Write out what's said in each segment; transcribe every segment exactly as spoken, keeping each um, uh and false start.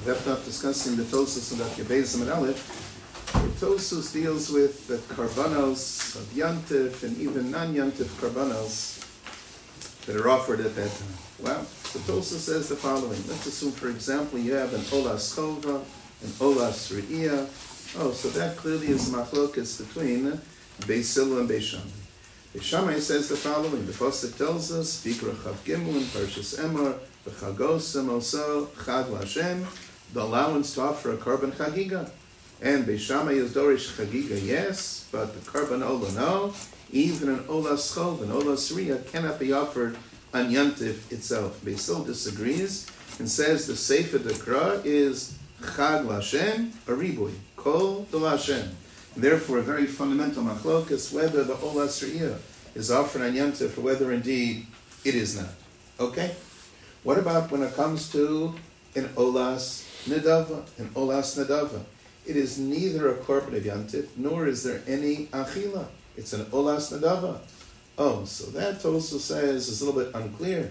definitely not discussing the Tosus and the Beis and Aleph. The Tosus deals with the Karbanos of Yantif and even non-Yantif Karbanos that are offered at that time. Well, the Tosus says the following. Let's assume, for example, you have an Olas Chova, an Olas Re'iyah. Oh, so that clearly is machlokas between Beis Hillel and Beis Shammai. Beis Shammai says the following. The Pasuk tells us, Bikra Chav Gimel in Parshas Emor, V'chagosem also Chag L'Hashem, the allowance to offer a korban chagiga. And Beis Shammai is dorish chagiga, yes, but the korban olah, no. Even an olas chov, an olas re'iyah cannot be offered on Yantif itself. Beis Hillel disagrees and says the Sefer Dekra is Chag L'Hashem, a ribui, Kol de L'Hashem. Therefore, a very fundamental machlokas whether the olas re'iyah is offered on Yantif or whether indeed it is not. Okay? What about when it comes to an olas nedava, an olas nedava? It is neither a korban of Yantif, nor is there any achila. It's an olas nedava. Oh, so that also says is a little bit unclear.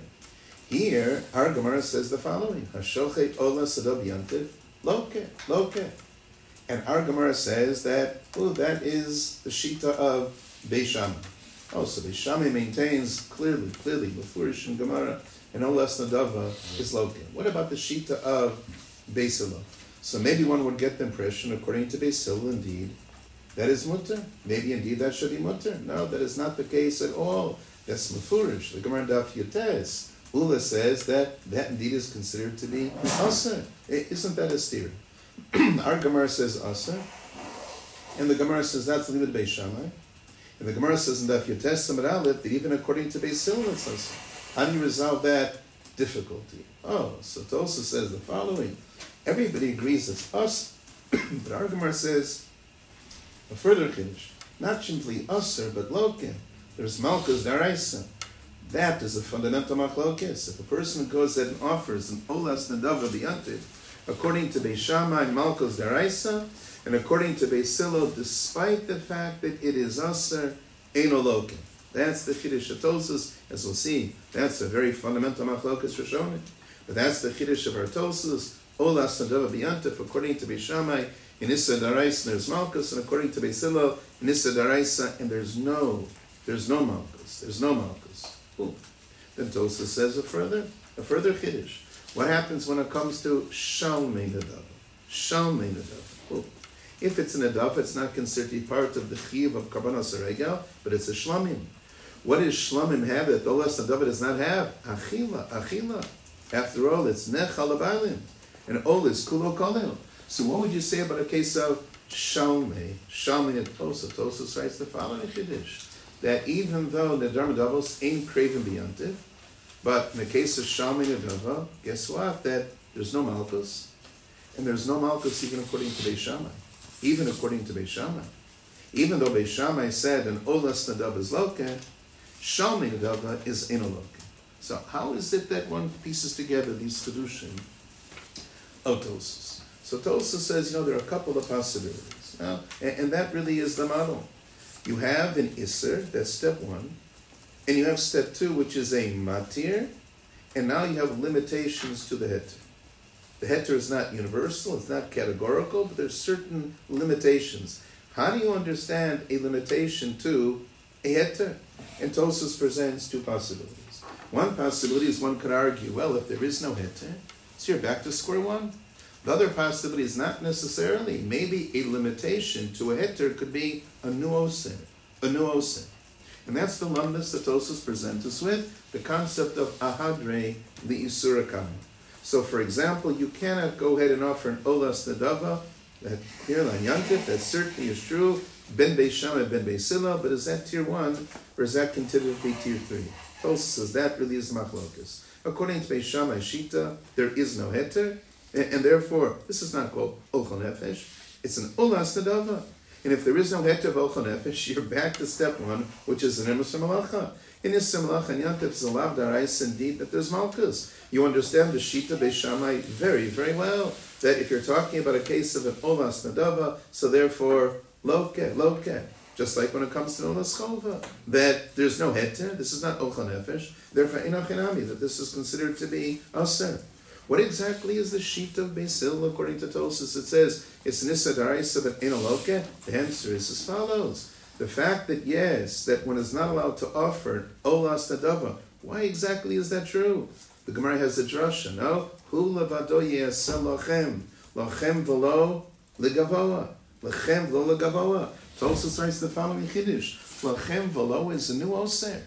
Here, our Gemara says the following: Hashochet olas nedava Yantif, loke, loke. And our Gemara says that, oh, that is the shita of Beis Shammai. Oh, so Beis Shammai maintains clearly, clearly, Mefurish and Gemara, and olas nedava is loke. What about the shita of Beis Hillel? So maybe one would get the impression, according to Beis Hillel, indeed, that is mutter. Maybe indeed that should be mutter. No, that is not the case at all. That's Mefurish. The Gemara Daf Yotes, Ula says that that indeed is considered to be aser. Isn't that a steer? Our Gemara says aser, and the Gemara says that's Limud Beis Shammai, and the Gemara says in Daf Yotes Samad Aleph that even according to Beis Hillel it's aser. How do you resolve that difficulty? Oh, so Tosa says the following. Everybody agrees it's us, but our Gemara says a further kiddush, not simply aser, but loke. There's malchus daraisa. That is a fundamental machlokes. If a person goes and offers an olas nedava b'yantiv, according to Beis Shammai, malchus daraisa, and according to Beis Hillel, despite the fact that it is aser, eino loke. That's the chiddush of Tosas, as we'll see. That's a very fundamental machlokes for Shoni. But that's the chiddush of our Tosas. Olas nedava b'yantif, according to Beis Shammai, in Issa Daraisa there's Malchus, and according to Beis Hillel, in Issa Daraisa, and there's no, there's no Malchus, there's no Malchus. Ooh. Then Tosa says a further, a further chiddush. What happens when it comes to Shalmei Nedava? Shalmei Nedava. Ooh. If it's an Nedava, it's not considered to be part of the Chiyuv of Karbanos HaRegel, but it's a Shlamim. What does Shlamim have that Olas Nedava does not have? Achila, Achila. After all, it's Nechal Abalim. And all is kulo kolel. So what would you say about a case of Shalmei? Shalmei and Tosa. Tosa writes the following chiddush, that even though Nedar Medavos ain't craven b'yantiv, but in the case of Shalmei Nedava, guess what? That there's no Malchus, and there's no Malchus even according to Beis Shammai. Even according to Beis Shammai. Even though Beis Shammai said an Olas Nedava is loke, Shalmei Nedava is eno loke. So how is it that one pieces together these kedushim of Tosus? So Tosus says, you know, there are a couple of possibilities. Now, and, and that really is the model. You have an Isser, that's step one, and you have step two, which is a Matir, and now you have limitations to the Heter. The Heter is not universal, it's not categorical, but there's certain limitations. How do you understand a limitation to a Heter? And Tosus presents two possibilities. One possibility is one could argue, well, if there is no Heter, so you're back to square one. The other possibility is not necessarily. Maybe a limitation to a heter could be a nuosin, a nuosin. And that's the lumnus that Tosus presents us with, the concept of ahadre li'isurakam. So, for example, you cannot go ahead and offer an olas nedava, that here, lan yantif, that certainly is true, ben Beis Shammai, ben Beis Hillel, but is that tier one, or is that considered to be tier three? Tosus says that really is machlokas. According to Beis Shammai Shita, there is no heter, and, and therefore, this is not called Ochel Nefesh, it's an Olas Nedava. And if there is no heter of Ochel Nefesh, you're back to step one, which is an Emes Malacha. In Issa Malacha and Yantif is a lav darais indeed that there's Malchus. You understand the Shita Beis Shammai very, very well. That if you're talking about a case of an Olas Nedava, so therefore, Loke, Loke. Just like when it comes to Olas Chova, that there's no heter, this is not Ochel Nefesh, therefore Einach Enami, that this is considered to be Aser. What exactly is the sheet of Beis Hillel according to Tosfos? It says it's Nissa D'Oraisa but Ein Aloke. The answer is as follows. The fact that, yes, that one is not allowed to offer Olas Nadava. Why exactly is that true? The Gemara has a drasha, no? Hu levado yaseh lachem. Lachem v'lo legavoa. Lachem v'lo legavoa. Tosfos writes the following chiddush. Lachem v'lo is a new oser.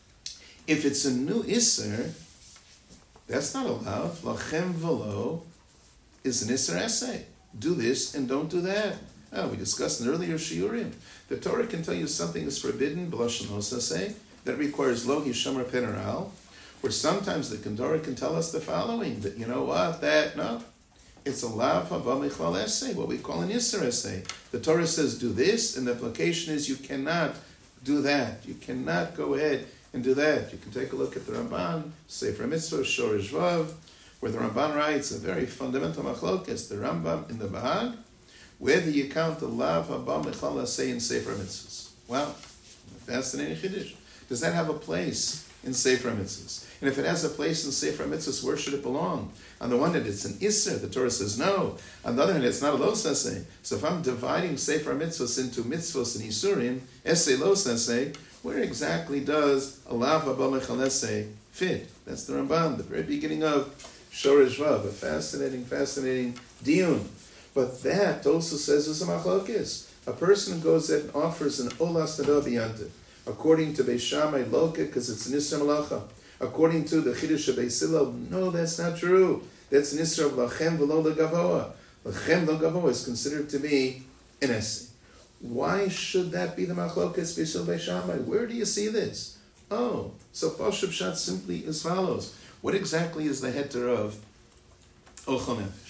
If it's a new iser, that's not allowed. Lachem v'lo is an iser essay. Do this and don't do that. Oh, we discussed in earlier shiurim. The Torah can tell you something is forbidden, b'lashon hosaseh, that requires lo hishamar penaral, where sometimes the Torah can tell us the following, that you know what, that, no, it's a lav hava michlal essay, what we call an iser essay. The Torah says do this, and the implication is you cannot do that. You cannot go ahead and do that. You can take a look at the Ramban, Sefer Mitzvah, Shorish Vav, where the Ramban writes a very fundamental machlokes, the Rambam in the Bahag, whether you count the lav haba michlal essay in Sefer Mitzvahs. Well, fascinating chiddush. Does that have a place in Sefer Mitzvahs? And if it has a place in Sefer Mitzvahs, where should it belong? On the one hand, it's an Isser. The Torah says no. On the other hand, it's not a Los Essay. So if I'm dividing Sefer Mitzvahs into Mitzvahs and Isurim, Essay, Los Essay, where exactly does a lav haba michlal essay fit? That's the Ramban, the very beginning of Shorish Vav, a fascinating, fascinating diyun. But that also says is a machlokes. A person goes and offers an olas nadav b'yantiv, according to Beis Shammai loka, because it's an isra malacha. According to the chiddush of Beis Hillel, no, that's not true. That's an isra of lachem v'lo legavoa. Lachem v'lo legavoa is considered to be an essay. Why should that be the machlokes Beis Hillel Beis Shammai? Where do you see this? Oh, so Pashut Pshat simply as follows. What exactly is the heter of ochel nefesh?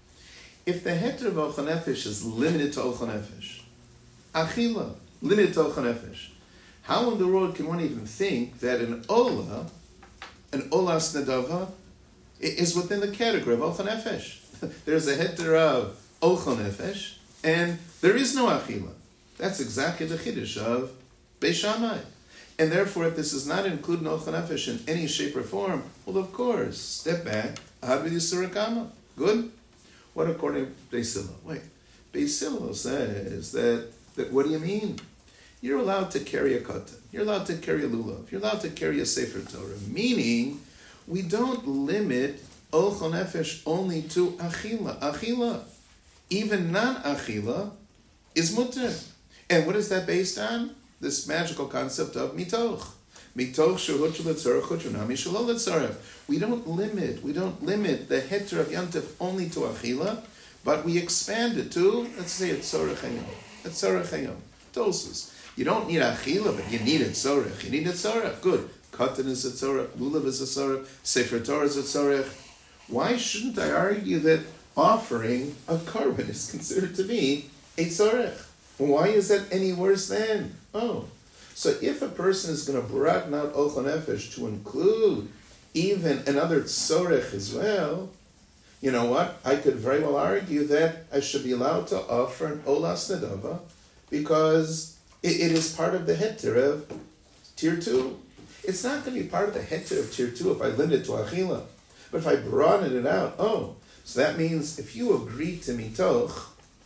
If the heter of ochel nefesh is limited to ochel nefesh, achila, limited to ochel nefesh, how in the world can one even think that an ola, an olas nadava, is within the category of ochel nefesh? There's a heter of ochel nefesh, and there is no achila. That's exactly the chiddush of Beis Shammai. And therefore, if this is not included in ochel nefesh in any shape or form, well, of course, step back, ahad b'yisur kama. Good? What according to Beis Hillel? Wait, Beis Hillel says that, that, what do you mean? You're allowed to carry a katan. You're allowed to carry a lulav. You're allowed to carry a sefer Torah. Meaning, we don't limit ochel nefesh only to achila. Achila. Even non-achila is mutter. And what is that based on? This magical concept of mitoch. Mitoch shehuch l'tzorach chutronami shalol l'tzorach. We don't limit, we don't limit the heter of yantif only to achila, but we expand it to, let's say, a tzorach hayom. A tzorach hayom. Tosfos. You don't need achila, but you need a tzorach. You need a tzorach. Good. Katan is a tzorach, lulav is a tzorach, sefer Torah is a tzorach. Why shouldn't I argue that offering a korban is considered to be a tzorach? Why is that any worse than? Oh, so if a person is going to broaden out ochel nefesh to include even another tzorech as well, you know what? I could very well argue that I should be allowed to offer an olas nadava because it, it is part of the heter of tier two. It's not going to be part of the heter of tier two if I limit it to achila. But if I broaden it out, oh, so that means if you agree to mitoch,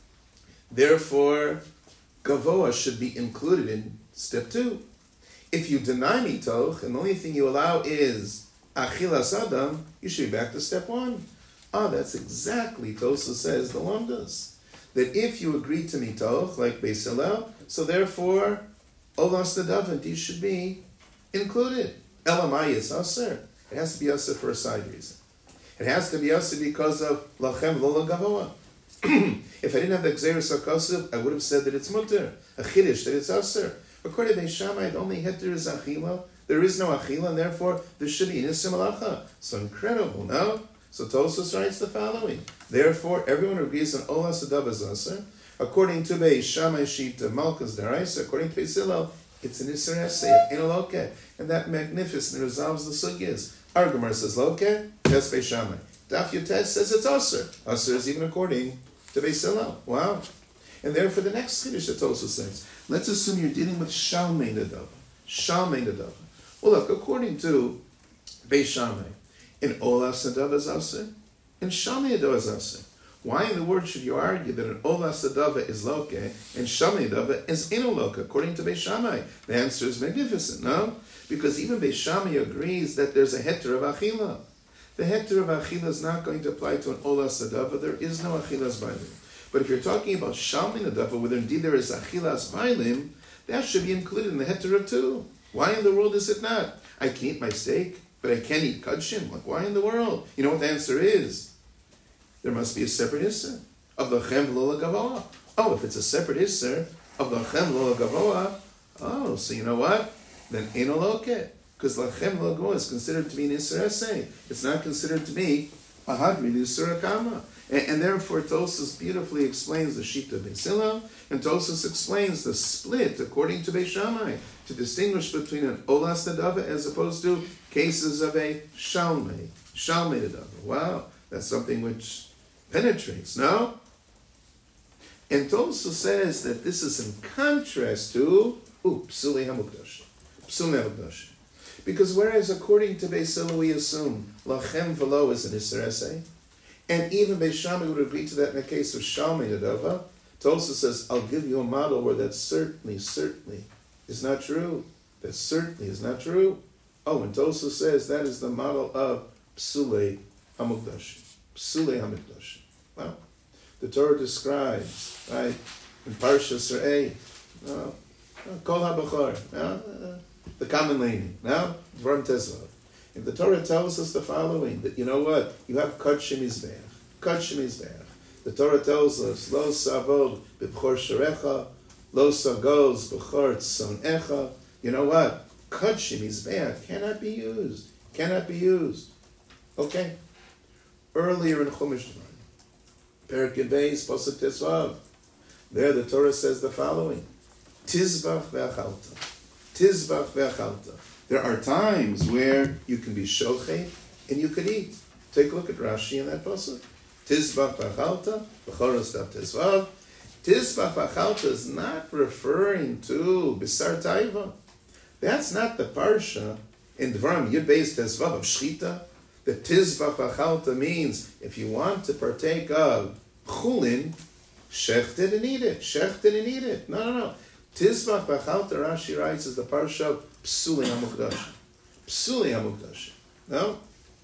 therefore gavoa should be included in step two. If you deny mitoch and the only thing you allow is achilas adam, you should be back to step one. Ah, that's exactly Tosfos says the lamdas. That if you agree to mitoch, like Beis Hillel, so therefore olas nadav these should be included. Elamai is aser. It has to be aser for a side reason. It has to be aser because of lachem lo gavoa. If I didn't have the Gzeirus HaKosov, I would have said that it's mutter, a chiddush, that it's aser. According to Beis Shammai, the only heter is achila. There is no achila, and therefore there should be inissim malacha. So incredible, no? So Tosfos writes the following. Therefore, everyone agrees on olas adav is aser. According to Beis Shammai sheet of Malkas Daraisa, according to Beis Hillel, it's an iser essay, in a loke, and that magnificently resolves the sugyas. Our Gemara says loke, that's Beis Shammai. Daf Yotes says it's aser. Aser is even according to Beis Hillel. Wow. And therefore the next chiddush that Tosfos says, let's assume you're dealing with shalmei nadava. Shalmei nadava. Well look, according to Beis Shammai, in olas nadava is aser. and Shamei Adava is Aser. Why in the world should you argue that an Olas Adava is Loke and Shamei Adava is Inoloka, according to Beis Shammai? The answer is magnificent, no? Because even Beis Shammai agrees that there's a heter of Achila. The heter of Achila is not going to apply to an Olas Adava. There is no Achilas Bailim. But if you're talking about Shamei Adava, whether indeed there is Achilas Bailim, that should be included in the heter of two. Why in the world is it not? I can eat my steak, but I can't eat kudshim. Like, why in the world? You know what the answer is? There must be a separate isser of the chem lo gavoa. Oh, if it's a separate isser of the chem lo gavoa, oh, so you know what? Then eno loke, because the chem lo gavoa is considered to be an isser essay. It's not considered to be a hadri l'isur akama. And, and therefore, Tosfos beautifully explains the shita Beis Hillel, and Tosfos explains the split according to Beis Shammai to distinguish between an olas adava as opposed to cases of a shalmei, shalmei adava. Wow, that's something which penetrates, no? And Tosfos says that this is in contrast to ooh, psulei hamukdash, psulei hamukdash, because whereas according to Beis Hillel we assume lachem v'lo is an isser essay, and even Beis Shammai would agree to that in the case of shalmei adava, Tosfos says, I'll give you a model where that certainly, certainly is not true. That certainly is not true. Oh, and Tosfos says that is the model of psulei hamukdash. Psulei hamukdash. Well, the Torah describes, right, in Parshas Re'eh, no, Kol HaBachar, no, the common lady, no, Dvarim Tezvav. If the Torah tells us the following, that you know what, you have Kodshim Mizbeach, Kodshim Mizbeach. The Torah tells us, Lo Savod B'Bchor Sharecha, Lo Sagoz B'Chor Tzonecha. You know what? Kodshim Mizbeach cannot be used, cannot be used. Okay? Earlier in Chumash Dvarim, Perek Beis, Pasuk Tezvav, there the Torah says the following, Tizbach ve'achalta, Tizbach ve'achalta. There are times where you can be shochet and you could eat. Take a look at Rashi in that pasuk. Tizbach ve'achalta, v'choros dav tezvav. Tizbach ve'achalta is not referring to Bisar Taiva. That's not the parsha in Dvarim Yud Beis Tezvav of Shchita. The Tizbach ve'achalta means if you want to partake of chulin, shechted and eat it. Shechted and eat it. No, no, no. Tizbach ve'achalta, Rashi writes, is the parsha of Psulei HaMukdash. Psulei HaMukdash. No?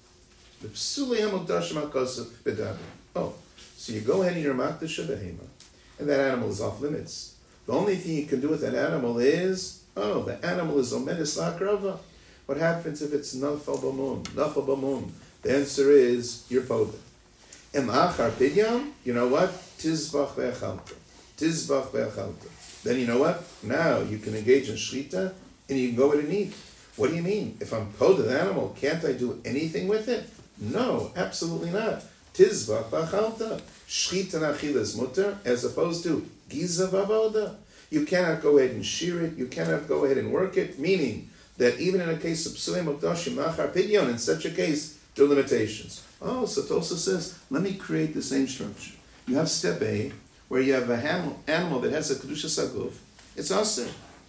The Psulei HaMukdash HaKosav B'Daber. Oh, so you go ahead and you're Makdash Behema, and that animal is off limits. The only thing you can do with that animal is, oh, the animal is Omedis La'akrava. What happens if it's Nafal B'Mun? Nafal B'Mun. The answer is, you're Poda. And La'achar Pidyon, you know what? Tizbach ve'achalta. Tizbach ve'achalta. Then you know what? Now you can engage in Shlita, and you can go in and eat. What do you mean? If I'm Poda the animal, can't I do anything with it? No, absolutely not. Tizvach v'achalta. Shchita nachila is mutter, as opposed to giza v'avoda. You cannot go ahead and shear it, you cannot go ahead and work it, meaning that even in a case of psulei mukdashim, nachar pidyon, in such a case, there are limitations. Oh, so Tosfos says, let me create the same structure. You have step A, where you have a animal, animal that has a kedushas haguf, it's aser.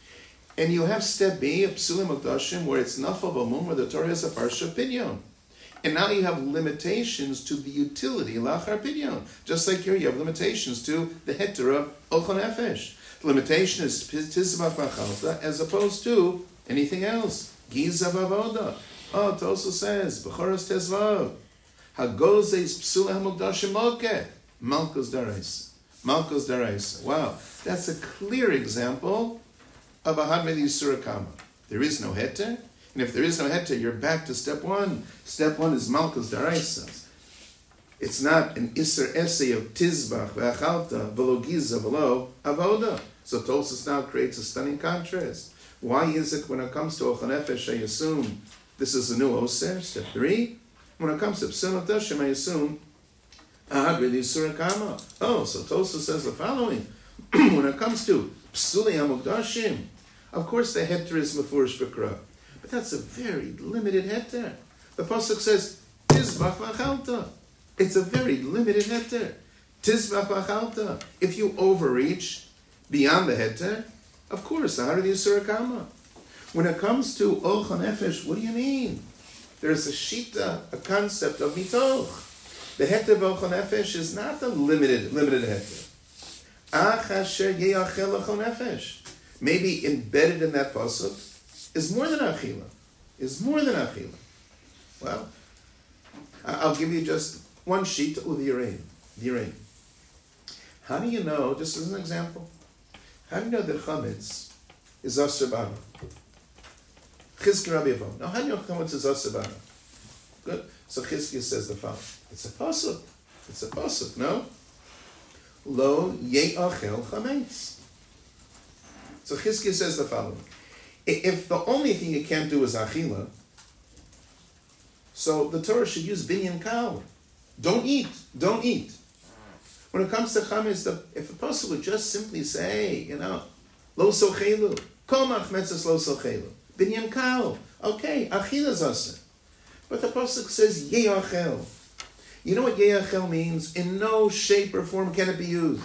And you have step B, a psulei mukdashim, where it's nafal b'mum, where the Torah has a parsha pidyon. And now you have limitations to the utility, lachar pidyon. Just like here, you have limitations to the heter of ochon nefesh. The limitation is tizbach v'achalta, as opposed to anything else. Giza v'avoda. Oh, Tosfos says, b'choros tezvav. Hagozes psulei hamukdashim moke. Malkos daraisa. Malkos daraisa. Wow, that's a clear example of a hadmed yisur kama. There is no heter. And if there is no heter, you're back to step one. Step one is Malkos Daraisa. It's not an Isser essay of Tizbach, Ve'achalta, V'lo Giza, V'lo Avoda. So Tosfos now creates a stunning contrast. Why is it when it comes to Ochon Nefesh, I assume this is a new Oser, step three? When it comes to Psulei Mukdashim, I assume Ahad Yisur Kama. Oh, so Tosfos says the following. When it comes to Psulei HaMukdashim, of course the heter is Mefurish B'Kra. But that's a very limited heter. The pasuk says, Tizbach v'achalta. It's a very limited heter. Tizbach v'achalta. If you overreach beyond the heter, of course, the Ahad Yisur Kama. When it comes to Ochon Nefesh, what do you mean? There's a shita, a concept of mitoch. The heter v'ochel nefesh is not a limited limited heter. Ach asher yeyachel l'chol nefesh. Maybe embedded in that pasuk is more than achila. Is more than achila. Well, I'll give you just one sheet of the Yirain. The Yirain. How do you know, just as an example, how do you know that chametz is asur b'ana? Chizkiya Rabbi Avon. Now, how do you know chametz is asur b'ana? Good. So Chizkiya says the following. It's a pasuk. It's a pasuk, no? Lo ye'achel chametz. So Chizkiya says the following. If the only thing you can't do is achila, so the Torah should use binyan kal. Don't eat. Don't eat. When it comes to chametz, if a pasuk would just simply say, you know, lo sochelu, kol machmetzes lo sochelu, binyan kal. Okay, achila is asur. But the pasuk says ye'achel. You know what ye'achel means? In no shape or form can it be used.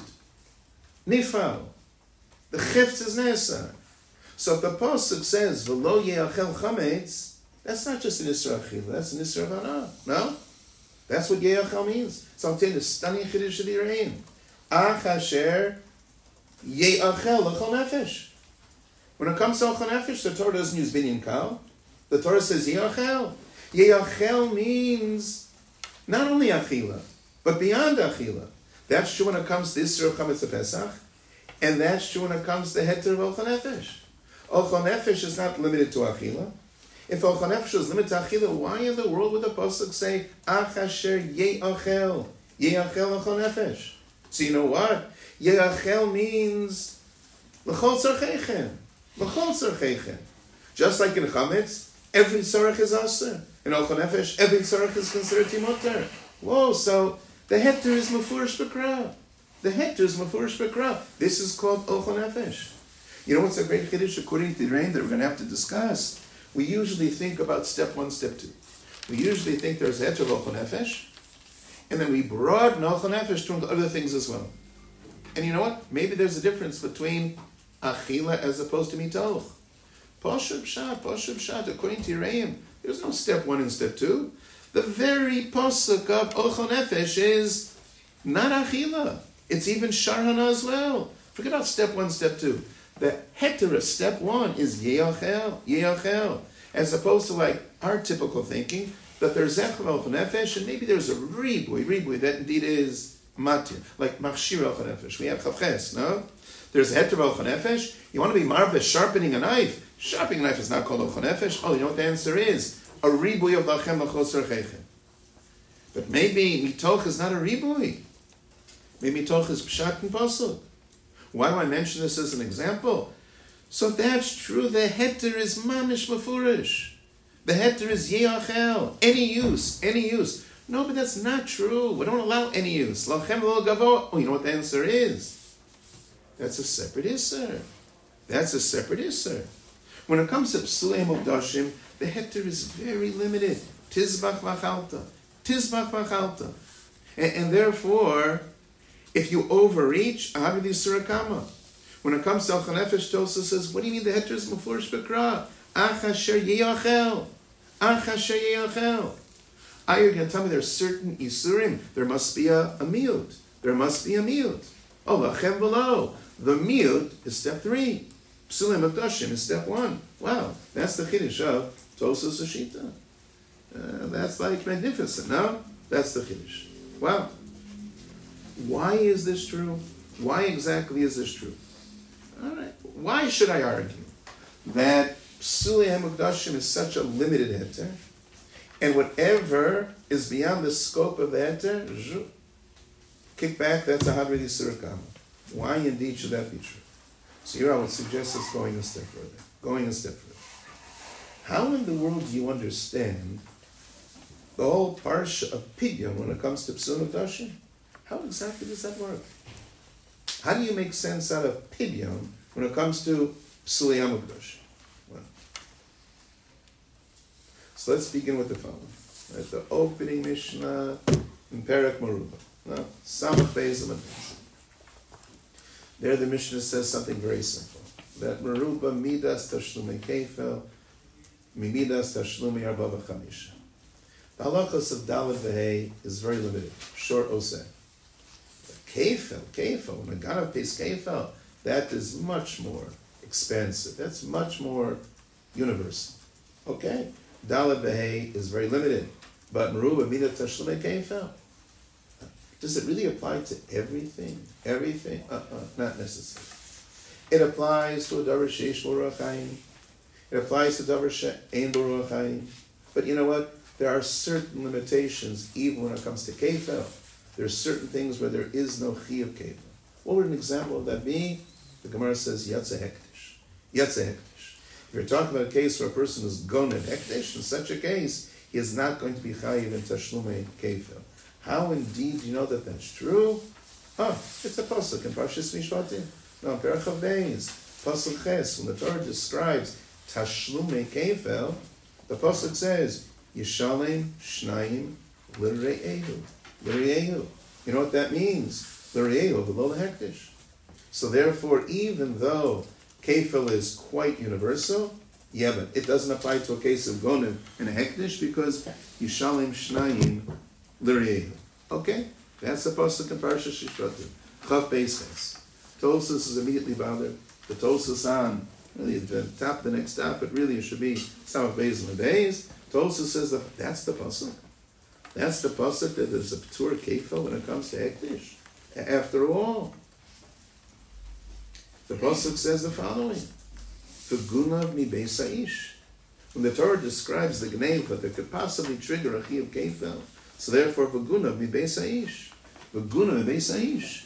Nifal. The chifts is nesa. So if the pasuk says v'lo ye'achel chametz, that's not just an isra achila. That's an isra hana. No, that's what ye'achel means. So I'm telling you, the stunning chiddush of the Yirain. Ach asher ye'achel l'chol nefesh. When it comes to l'chol nefesh, the Torah doesn't use binyan kal. The Torah says ye'achel. Ye'achel means not only achila, but beyond achila. That's true when it comes to Isra Chametz Pesach, and that's true when it comes to heter of Ochel Nefesh. Ochel Nefesh is not limited to achila. If Ochel Nefesh is limited to achila, why in the world would the pasuk say Ach Asher Ye'achel Ye'achel Ochel Nefesh? So you know what? Ye'achel means L'chol Tzarcheichem. L'chol Tzarcheichem. Just like in Chametz, every tzarech is asur. In Ochel Nefesh, every tzarech is considered timoter. Whoa, so the heter is mefurish b'kra. The heter is mefurish b'kra. This is called Ochel Nefesh. You know what's a great chiddush according to the Yirain that we're going to have to discuss? We usually think about step one, step two. We usually think there's heter of Ochel Nefesh, and then we broaden Ochel Nefesh to include other things as well. And you know what? Maybe there's a difference between achila as opposed to mitoch. Poshup Pshat, Poshup Pshat, according to Yiraim, there's no step one and step two. The very posuk of Ochel Nefesh is not achila. It's even sharhana as well. Forget about step one, step two. The heter of step one is ye'achel, ye'achel, as opposed to like our typical thinking that there's zech of Ochel Nefesh and maybe there's a ribui, ribui that indeed is matir, like machshir Ochel Nefesh. We have chavches, no? There's a heter of Ochel Nefesh. You want to be marvelous sharpening a knife. Sharpening a knife is not called Ochel Nefesh. Oh, you know what the answer is? A ribui of lachem l'chos tzarcheichem. But maybe mitoch is not a ribui. Maybe mitoch is pshat and pasuk. Why do I mention this as an example? So if that's true, the heter is mamish mefurish. The heter is ye'achel. Any use, any use. No, but that's not true. We don't allow any use. Lachem lo gavo. Oh, you know what the answer is? That's a separate isser. That's a separate isser. When it comes to psulei mukdashim, the heter is very limited. Tizbach v'chalta. Tizbach v'chalta. And, and therefore, if you overreach, ahad v'yisur kama. When it comes to Ochel Nefesh, Tosa says, what do you mean the heter is mefurish b'kra? Ach asher ye'achel. Ach asher ye'achel. Ah, you're going to tell me there's certain isurim. There must be a, a miut. There must be a miut. Oh, lachem v'lo. The miut is step three. Psulei Mukdashim is step one. Wow, that's the chiddush of Tosas Ashita. Uh, that's like magnificent, no? That's the chiddush. Wow. Why is this true? Why exactly is this true? All right. Why should I argue that Psulei Mukdashim is such a limited heter, and whatever is beyond the scope of the heter, kick back, that's a hadri yisur kama. Why indeed should that be true? So here I would suggest us going a step further. Going a step further. How in the world do you understand the whole parsha of Pidyon when it comes to Psulei Mukdashim? How exactly does that work? How do you make sense out of Pidyon when it comes to Psulei Mukdashim? Well, so let's begin with the following. Right, the opening Mishnah in Perek Meruba. No, Samach Beis Amud Beis. There the Mishnah says something very simple. That Meruba midas tashlumei kefel, mimidas tashlumei arba v'chamisha. The halachos of Dalet V'Hei is very limited, short oseh. Kefel, kefel, when a ganav pays kefel, that is much more expansive. That's much more universal. Okay? Dalet V'Hei is very limited. But Meruba Mina Tashlumei Kefel. Does it really apply to everything? Everything? Uh-uh, not necessary. It applies to a davar sheish l'ruach hayim. It applies to davar she'ein l'ruach hayim. But you know what? There are certain limitations, even when it comes to kefel. There are certain things where there is no chiyuv kefel. What would an example of that be? The Gemara says yatsa hektish. Yatsa hektish. If you're talking about a case where a person is goned hektish, in such a case, he is not going to be chayiv in tashlumei kefel. How indeed do you know that that's true? Oh, it's a pasuk in Parshas Mishpatim. No, Perach of Beis, pasuk Ches. When the Torah describes tashlumei kefel, the pasuk says Yishalem Shnayim L'Re'ehu. L'Re'ehu. You know what that means? L'Re'ehu, below the hektish. So therefore, even though kefel is quite universal, yeah, but it doesn't apply to a case of gonim and a hektish because Yishalem Shnayim L'Re'ehu. Okay, that's the pasuk in Parshas Shishratim. Chav Beis Ches. Tosfos is immediately bothered. The Tosfos on really the top, the next stop, but really it should be Samach Beis and Beis. Tosfos says that that's the pasuk. That's the pasuk that there's a P'tur Kefel when it comes to hektish. After all, the pasuk says the following: V'gunav mi beis ha'ish. When the Torah describes the gneva that could possibly trigger a chiyuv kefel, so therefore v'gunav mi beis ha'ish. V'gunav mi beis ha'ish.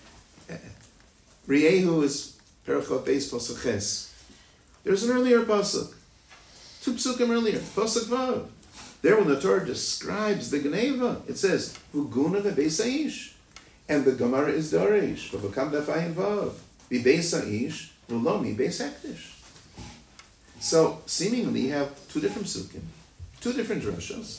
Re'ehu is Perachot Beis pasuk Ches. There's an earlier pasuk, two psukim earlier, pasuk Vav. There, when the Torah describes the gneva, it says v'gunav mi beis ha'ish, and the Gemara is Dorish. V'vakam dafayim Vav. Mi beis ha'ish v'lo mi beis hektish. So, seemingly, you have two different psukim, two different drashos,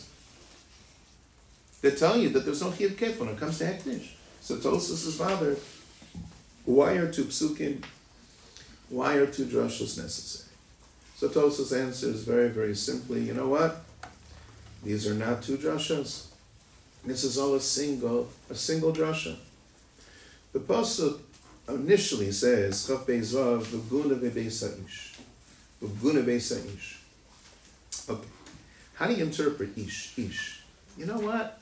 that tell you that there's no chiyuv kef when it comes to hektish. So Tosfos is bothered. Why are two psukim? Why are two drashos necessary? So Tosfos answers very, very simply. You know what? These are not two drashos. This is all a single, a single drasha. The pasuk initially says Chav Beis Vav v'guna v'beis ha'ish. V'guna beis ha'ish. Okay. How do you interpret ish? Ish. You know what?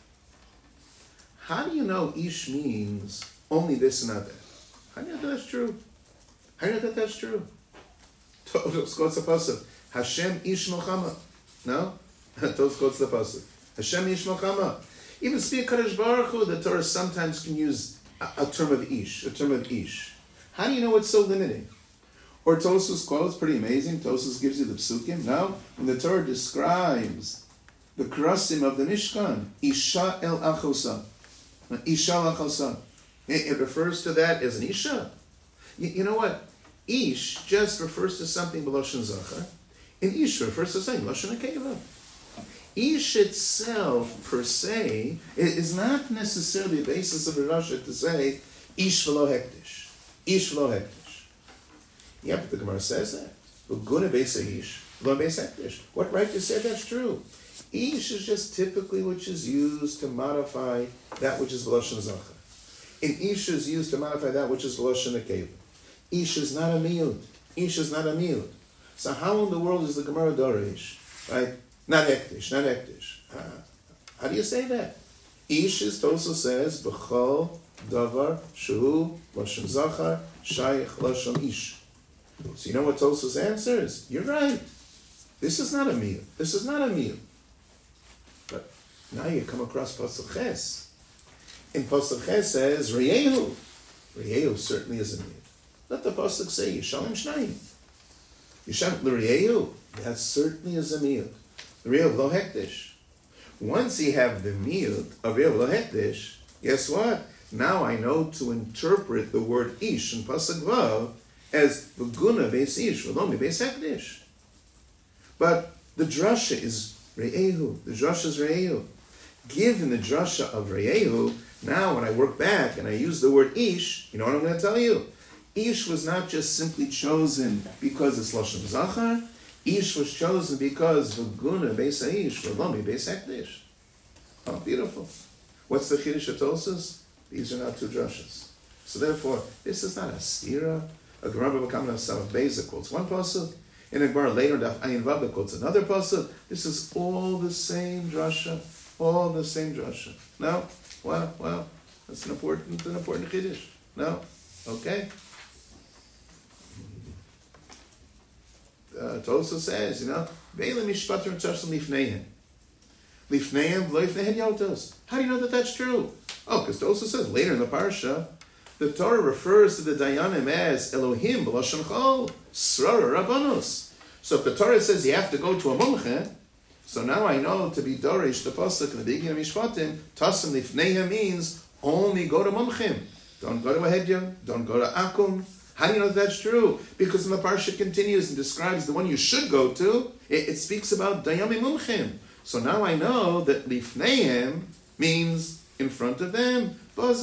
How do you know ish means only this and not that? How do you know that that's true? How do you know that that's true? Tosfos quotes the pasuk. Hashem ish milchama. No? Tosfos quotes the pasuk. Hashem ish milchama. Even speak Kadosh Baruch Hu, the Torah sometimes can use a, a term of ish, a term of ish. How do you know it's so limiting? Or Tosfos quotes, pretty amazing. Tosfos gives you the psukim. No? When the Torah describes the krasim of the Mishkan, Isha el achosa. Isha el achosa. It, it refers to that as an Isha. You, you know what? Ish just refers to something b'loshen zachar, and Ish refers to something b'loshen akeva. Ish itself, per se, is not necessarily the basis of a Rasha to say Ish v'lo hektish. Ish v'lo hektish. Yeah, but the Gemara says that. V'guna beis ha'ish v'lo beis hektish. What right to say that's true? Ish is just typically which is used to modify that which is b'loshen zachar. And Ish is used to modify that which is b'loshen akeva. Ish is not a miyud. Ish is not a miyud. So how in the world is the Gemara Dorish? Right? Not hektish, not hektish. Uh, how do you say that? Ish is, Tosfos says, b'chol davar shehu lashon zachar shayich lashon ish. So you know what Tosfos answers? You're right. This is not a meal. This is not a meal. But now you come across pasuk Ches. In pasuk Ches says Re'ehu. Re'ehu certainly is a meal. Let the pasuk say Yishalem Shnayim. Yishalem L'Re'ehu. That certainly is a meal. Real lo hektish. Once you have the miyut of real lo hektish, guess what? Now I know to interpret the word ish in pasuk vav as v'guna beis ish v'lo mi beis hektish. But the drasha is re'ehu. The drasha is re'ehu. Given the drasha of re'ehu, now when I work back and I use the word ish, you know what I'm going to tell you? Ish was not just simply chosen because it's lashon zachar. Ish was chosen because v'guna beis ha'ish v'lo mi beis hektish. Oh, beautiful. What's the Chiddush of Tosfos? These are not two drushes. So therefore, this is not a stira. A Gemara Bava Kamma Samach Beis quotes one pasuk, and a Gemara later Daf Ayin Vav quotes another pasuk. This is all the same drasha, all the same drasha. No, well, well, that's an important, an important Chiddush. No, okay. Uh, Tosfos says, you know, Ve'elim mishpatim tzarsim lifneihem. Lifneihem v'lo lifneihem yotos. How do you know that that's true? Oh, because Tosfos says later in the parsha, the Torah refers to the Dayanim as Elohim b'lashon chol, srara rabbanos. So if the Torah says you have to go to a mumche, so now I know to be dorish the pasuk in the beginning of Mishpatim, tasim lifneihem means only go to mumchim. Don't go to a hedya, don't go to akum. How do you know that that's true? Because when the parsha continues and describes the one you should go to, it, it speaks about dayami mumchim. So now I know that lifneihem means in front of them.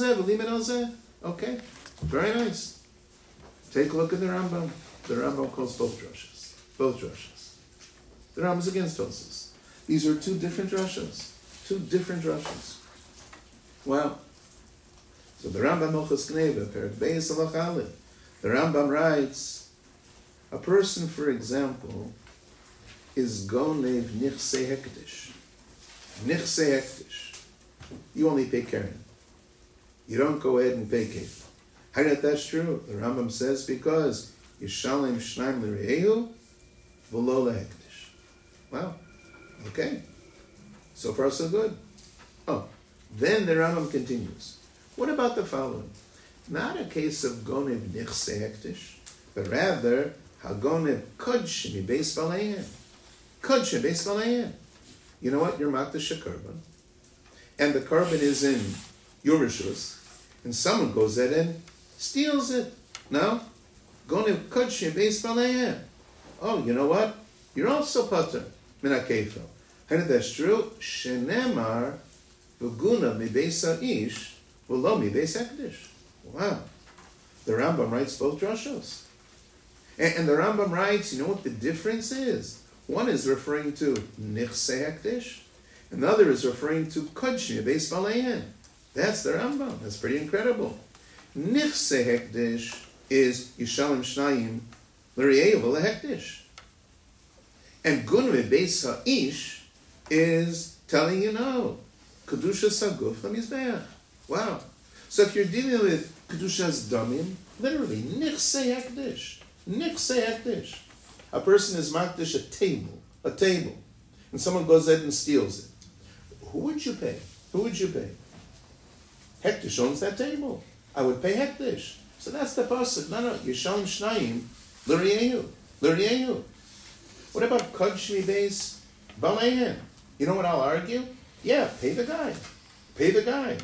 Okay, very nice. Take a look at the Rambam. The Rambam calls both drushes. Both drushes. The Rambam is against Tosfos. These are two different drushes. Two different drushes. Well, so the Rambam Hilchos Gneva, Perek Beis Halach Aleph. The Rambam writes, a person, for example, is gonev nichsei hekdesh. Nichsei hekdesh. You only pay keren. You don't go ahead and pay kefil. How do you know that's true? The Rambam says because yishalem shnaim l're'ehu v'lo lehekdesh. Well, okay. So far so good. Oh, then the Rambam continues. What about the following? Not a case of gonev nichsei hekdesh, but rather hagonev kodsh mibeis baleihem. Kodsh mibeis baleihem. You know what? You're makdash a korban, and the korban is in your rishus, and someone goes in and steals it. No? Gonev kodsh mibeis baleihem. Oh, you know what? You're also pater min hakefil. How did that's true? Shenemar v'guna mibeis ha'ish v'lo mibeis hekdesh. Wow. The Rambam writes both drashos. And, and the Rambam writes, you know what the difference is? One is referring to nichsei hekdesh, another is referring to kodsh mibeis baleihem. That's the Rambam. That's pretty incredible. Nichsei hekdesh is yishalem shnayim l're'ehu v'lehekdesh. And gun mibeis ha'ish is telling you no. Kedusha saguf l'mizbeach. Wow. So if you're dealing with Kedushas Damim, literally, Nichsei Hekdesh, Nichsei Hekdesh. A person is Makdish a table, a table, and someone goes ahead and steals it. Who would you pay? Who would you pay? Hekdesh owns that table. I would pay Hekdesh. So that's the pasuk. No, no, Yishalem Shnayim, L'Re'ehu, L'Re'ehu. What about Kodsh Mibeis Baleihem? You know what I'll argue? Yeah, pay the guy. Pay the guy.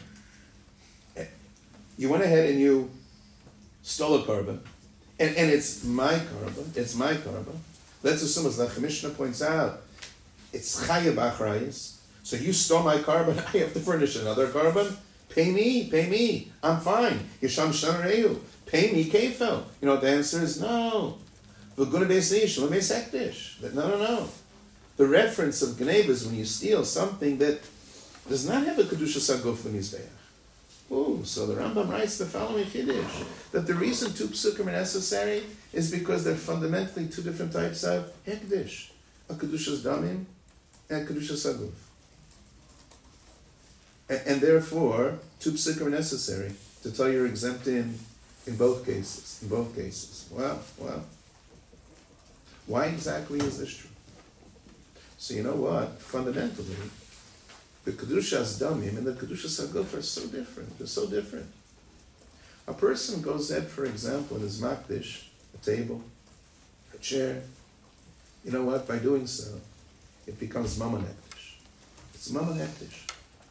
You went ahead and you stole a korban, and, and it's my korban, it's my korban. Let's assume, as the Mishnah points out, it's chayav achrayis. So you stole my korban, I have to furnish another korban. Pay me, pay me. I'm fine. Yisham shanareu. Pay me kefel. You know what the answer is? No. V'guna beisish, l'meis hekdesh. No, no, no. The reference of gneva is when you steal something that does not have a kedusha saguf l'mizbeach. Oh, so the Rambam writes the following chiddush, that the reason two psukim are necessary is because they're fundamentally two different types of hekdesh, a kedushas damim and kedushas saguf, and, and therefore two psukim are necessary to tell you're exempt in in both cases. In both cases. Well, well, why exactly is this true? So you know what? Fundamentally, the Kedushas Damim and the Kedushas Haguf are so different. They're so different. A person goes ahead, for example, in his makdish, a table, a chair. You know what? By doing so, it becomes Mammon Hekdesh. It's Mammon Hekdesh.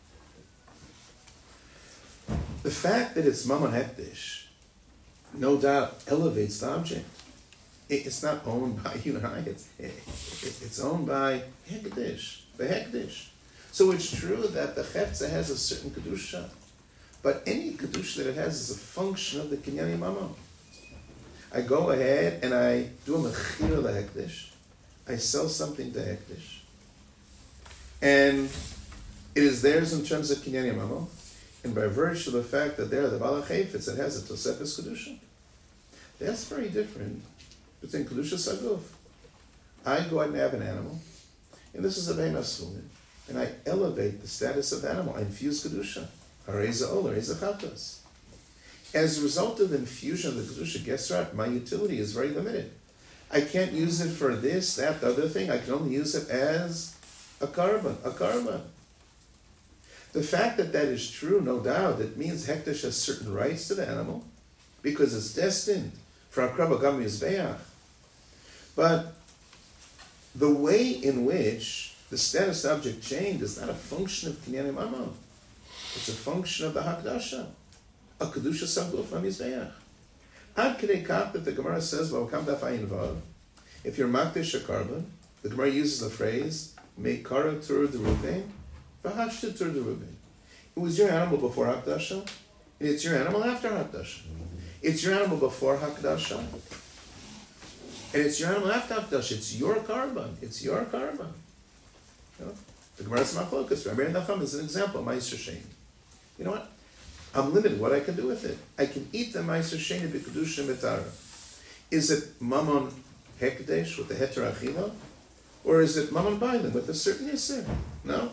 The fact that it's Mammon Hekdesh, no doubt, elevates the object. It, it's not owned by you and I. It's, it, it, it's owned by Hekdesh, the Hekdesh. So it's true that the Chetza has a certain Kedusha, but any Kedusha that it has is a function of the Kinyani Mammon. I go ahead and I do a Mechira LeHekdesh. I sell something to Hekdesh. And It is theirs in terms of Kinyan Yamamo, and by virtue of the fact that they're the Bala Chayfetz, it has a Tosefes Kedusha. That's very different between Kedusha Saguf. I go out and have an animal, and this is a Bein Asulin, and I elevate the status of the animal. I infuse Kedusha. Hareza Ola, Hareza Chatas. As a result of the infusion of the Kedusha Gesrat, my utility is very limited. I can't use it for this, that, the other thing. I can only use it as a carbon, a carbon. The fact that that is true, no doubt, it means Hekdesh has certain rights to the animal because it's destined for Akraba Gam Yizbeach. But the way in which the status object changed is not a function of Kinyan Yamamo. It's a function of the Hakdasha, a Kedusha Saguf HaMizbeach. Ad Kedei Kach that the Gemara says, V'okam Daf Ayin Vav, if you're Makdish a carbon, the Gemara uses the phrase, Meikara Tur Deruvein, V'hashta Tur Deruvein. It was your animal before Hakdasha, and it's your animal after Hakdasha. It's your animal before Hakdasha, and it's your animal after Hakdasha. It's your carbon. It's your carbon. You know? The Gemara's Machlokas, Rabbi Nacham is an example, Ma'aser Shein. You know what? I'm limited what I can do with it. I can eat the Ma'aser Shein b'kedusha mitara. Is it Mammon Hekdesh with the Heter Achila? Or is it Mammon Bailim with a certain Yisr? No?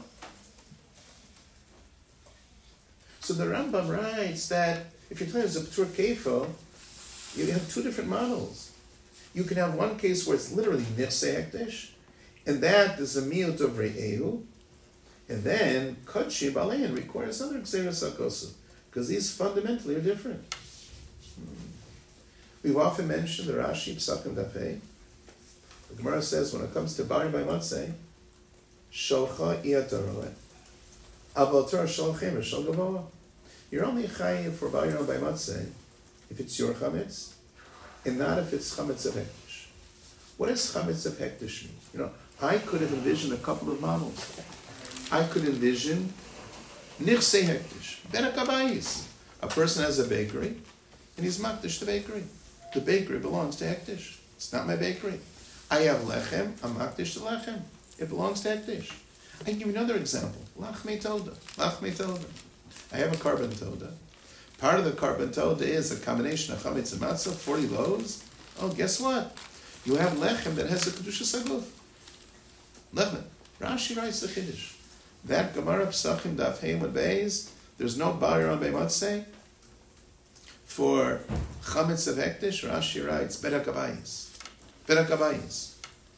So the Rambam writes that if you're talking about Zaptur Kefo, you have two different models. You can have one case where it's literally Nechse Hekdesh, and that is a Miut of Re'ehu, and then Kodshi Balayan requires another Xeris Akosu, because these fundamentally are different. Hmm. We've often mentioned the Rashi Psakim Dafei. The Gemara says when it comes to Bari by Matzeh, Sholcha Iataroe, Avotor Sholchem Shol Gavoa. You're only chayiv for Bari by Matzeh if it's your chametz, and not if it's chametz of hektish. What does chametz of hektish mean? You know, I could have envisioned a couple of models. I could envision nirse hektish, ben akabayis. A person has a bakery, and he's makdish the bakery. The bakery belongs to hektish. It's not my bakery. I have lechem, I'm makdish the lechem. It belongs to hektish. I can give you another example. Lachmei toda. Lachmei toda. I have a carbon toda. Part of the carbon toda is a combination of chametz and matzah, forty loaves. Oh, guess what? You have lechem that has a kedusha saguf. Lechem. Rashi writes the chiddush. That Gemara Psachim Daf Heim with Beis, there's no bar on Beimatzeh. For chametz of hektish, Rashi writes Berakabayis. Berakabayis.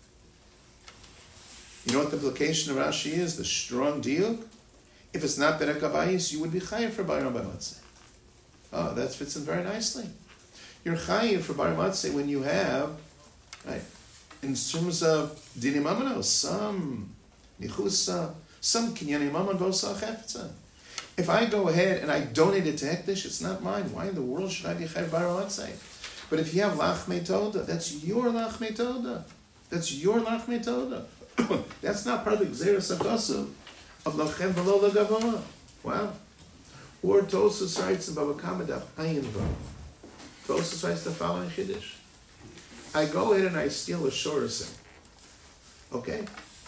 You know what the implication of Rashi is? The strong diuk. If it's not Berakabayis, you would be chayiv for bar on Beimatzeh. Oh, that fits in very nicely. You're chayiv for bar matzeh when you have, right, in terms of dinim amanos, some nichusa, some kinyanim amon vosa chefetza. If I go ahead and I donate it to hektish, it's not mine. Why in the world should I be chayiv bar matzeh? But if you have lachmei toda, that's your lachmei toda. That's your lachmei toda. That's not part of the gzeres hakosuv of lachem v'lo legavoa. Wow. Or Tosfos writes in Baba Kama Daf Ayin Vav. Tosfos writes the following chiddush. I go in and I steal a shorasing. Okay?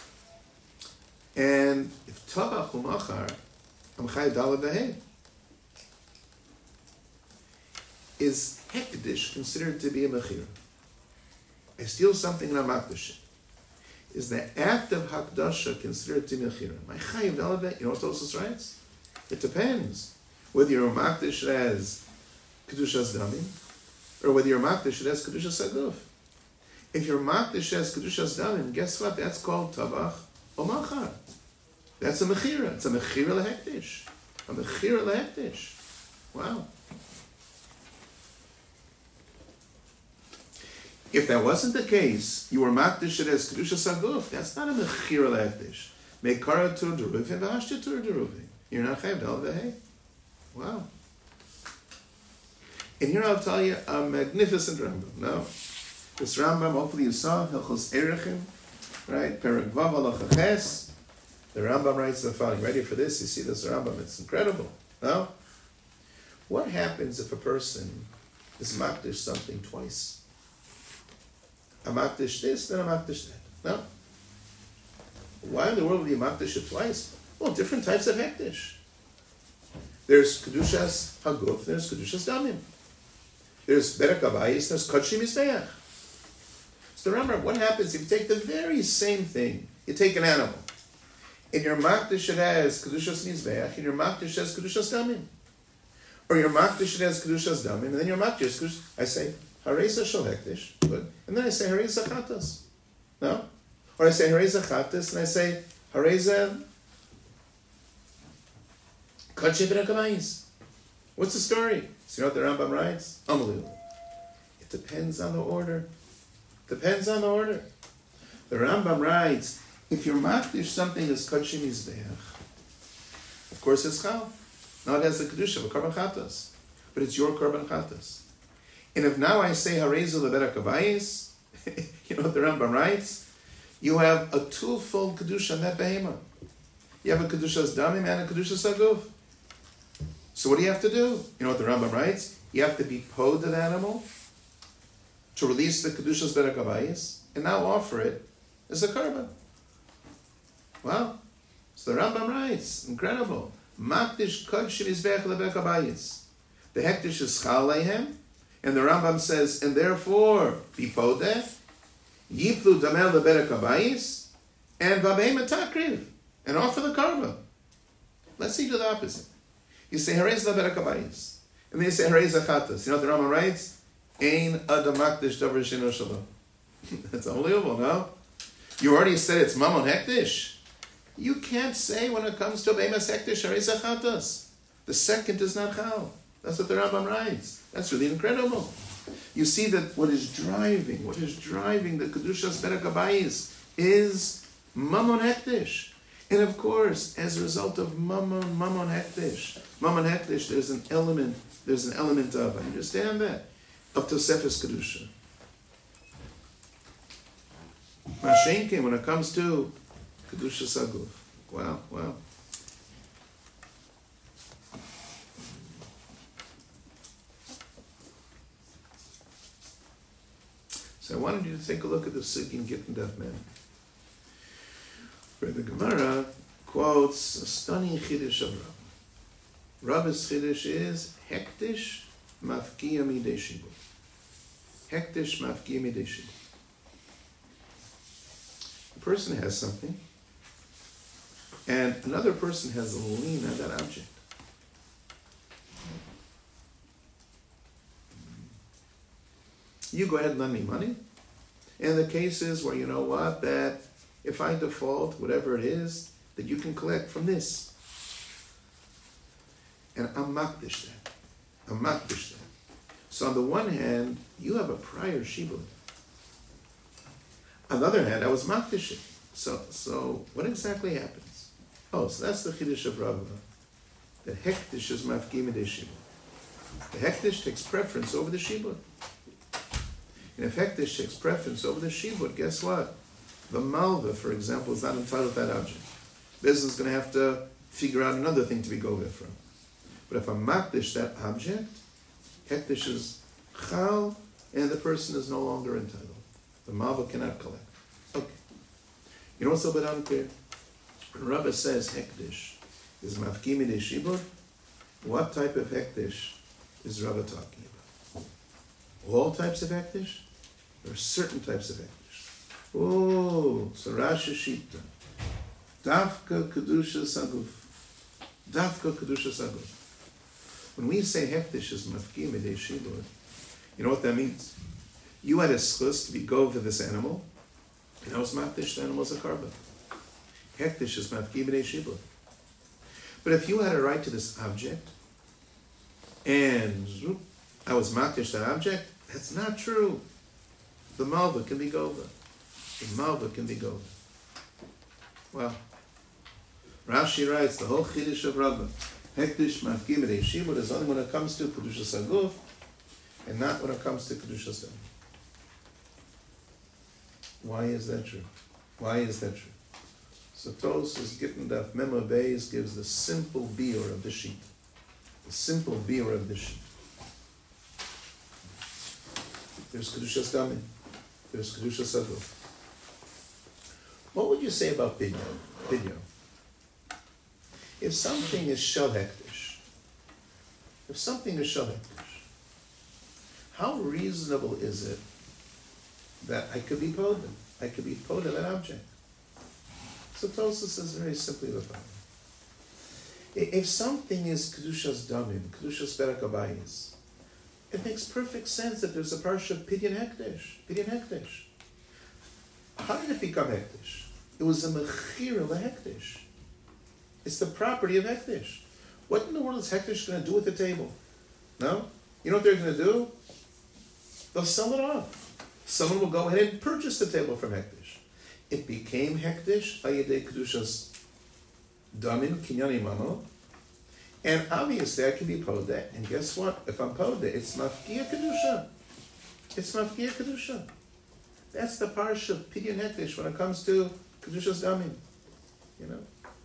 And if Tabach Umachar, I'm Chai Dalad Vahei. Is Hekdish considered to be a Mechira? I steal something and I'm Makdash. Is the act of Hakdasha considered to be Mechira? My Chai Dalad Vahei. You know what Tosfos writes? It depends. Whether you're makdish as kedushas damim, or whether you're makdish as kedushas saguf. If you're makdish as kedushas damim, guess what? That's called tabach or machar. That's a mechira. It's a mechira lehektish. A mechira lehektish. Wow. If that wasn't the case, you were makdish as kedushas saguf. That's not a mechira lehektish. Meikara tur deruvim v'hashta tur deruvim. You're not chayav dal v'hei. Wow. And here I'll tell you a magnificent Rambam. No? This Rambam, hopefully you saw, Hilchos Erechim, right? Perek Vav Halacha Ches. The Rambam writes the following. Ready for this? You see this Rambam, it's incredible. No? What happens if a person is makdish something twice? A makdish this, then a makdish that. No? Why in the world would you makdish it twice? Well, different types of hektish. There's Kedushas Haguf, there's Kedushas Damim. There's Berek Habayis, there's Kodshei Mizbeach. So the Rambam, what happens if you take the very same thing, you take an animal, and your Makdish it has Kedushas Mizbeach, and your Makdish has Kedushas Damim. Or your Makdish it has Kedushas Damim, and then your Makdish, Kedushas, I say, Hareza Shel Hektish, good, and then I say Hareza Chatas. No? Or I say Hareza Chatas, and I say Hareza Kodshei Berek Habayis. What's the story? So you know what the Rambam writes? Unbelievable. It depends on the order. Depends on the order. The Rambam writes, if you're makdish something as Kodshei Mizbeach, of course it's chal. Now it has the kedusha of korban chatas, but it's your korban chatas. And if now I say Hareza leberek habayis, you know what the Rambam writes? You have a twofold kedusha on that behema. You have a kedushas damim and a kedushas haguf. So what do you have to do? You know what the Rambam writes? You have to be pod the animal to release the kedushas berek habayis, and now offer it as a korban. Wow. So the Rambam writes, incredible. Makdish kodshei mizbeach leberek habayis. The hektish is chal leihem, and the Rambam says, and therefore be podeh, yiplu damel leberek habayis, and v'behem takriv, and offer the korban. Let's see, do the opposite. You say Hareza leberek habayis, and then you say Hareza chatas. You know what the Rambam writes? Ein adam makdish davar sheno shalom. That's unbelievable, no? You already said it's mamon hektish. You can't say when it comes to behemas hektish Hareza chatas. The second is not chal. That's what the Rambam writes. That's really incredible. You see that what is driving, what is driving the kedushas berek habayis is mamon hektish. And of course, as a result of mamon, mamon hektish, mamon hektish, there's an element, there's an element of, I understand that, of Tosefes Kedusha. Mashenke, when it comes to Kedusha Saguf. Wow, wow. So I wanted you to take a look at the Sugin Gittin Daf Mem, where the Gemara quotes a stunning Chiddush of Rav. Rab's Chiddush is Hektish Mafkiya Midei Shibud. Hektish Mafkiya Midei Shibud. A person has something, and another person has a lien on that object. You go ahead and lend me money, and the case is where you know what, that if I default, whatever it is, that you can collect from this. And I'm makdish that. I'm makdish that. So on the one hand, you have a prior shibud. On the other hand, I was makdish it. So, so what exactly happens? Oh, so that's the chiddush of Rava. The hektish is mafki midei shibud. The hektish takes preference over the shibud. And if hektish takes preference over the shibud, guess what? The malva, for example, is not entitled to that object. Business is going to have to figure out another thing to be goveh from. But if I makdish that object, hektish is chal, and the person is no longer entitled. The malva cannot collect. Okay. You know what's a bit unclear? When Rava says hektish is mafki midei shibud, what type of hektish is Rava talking about? All types of hektish? There are certain types of hektish. Oh, so Rashi Shita. Dafka Kedusha Saguf. Dafka Kedusha Saguf. When we say hektish is mafki midei shibud, you know what that means? You had a schus to be go for this animal, and I was mafkish, the animal was a korban. Hektish is mafki midei shibud. But if you had a right to this object, and zoop, I was mafkish that object, that's not true. The malva can be gova. The malva can be gova. Well, Rashi writes the whole chiddush of Rava. Hektish mafki midei shibud is only when it comes to kedusha saguf, and not when it comes to kedusha saguf. Why is that true? Why is that true? So Tosfos Gittin Daf Mem Beis gives the simple biur of the sheet. The simple biur of the sheet. There's Kedushas Damim. There's Kedushas Saguf. What would you say about Pidyon? Pidyon. If something is shel hektish, if something is shel hektish, how reasonable is it that I could be podem? I could be podem that object. So Tosfos says very simply the following. If something is Kedushas Damim, Kedushas Berak Abayis, it makes perfect sense that there's a parsha of Pidyon Hektish, Pidyon Hektish. How did it become Hektish? It was a Mechira LeHektish. It's the property of Hektish. What in the world is Hektish going to do with the table? No? You know what they're going to do? They'll sell it off. Someone will go ahead and purchase the table from Hektish. It became Hektish, Ayedei Kedushas Damim, Kinyani Mamo, and obviously I can be Podeh, and guess what? If I'm Podeh, it's Mafkia Kedusha. It's Mafkia Kedusha. That's the parsha of Pidyon Hektish when it comes to Kedushas Damim. You know?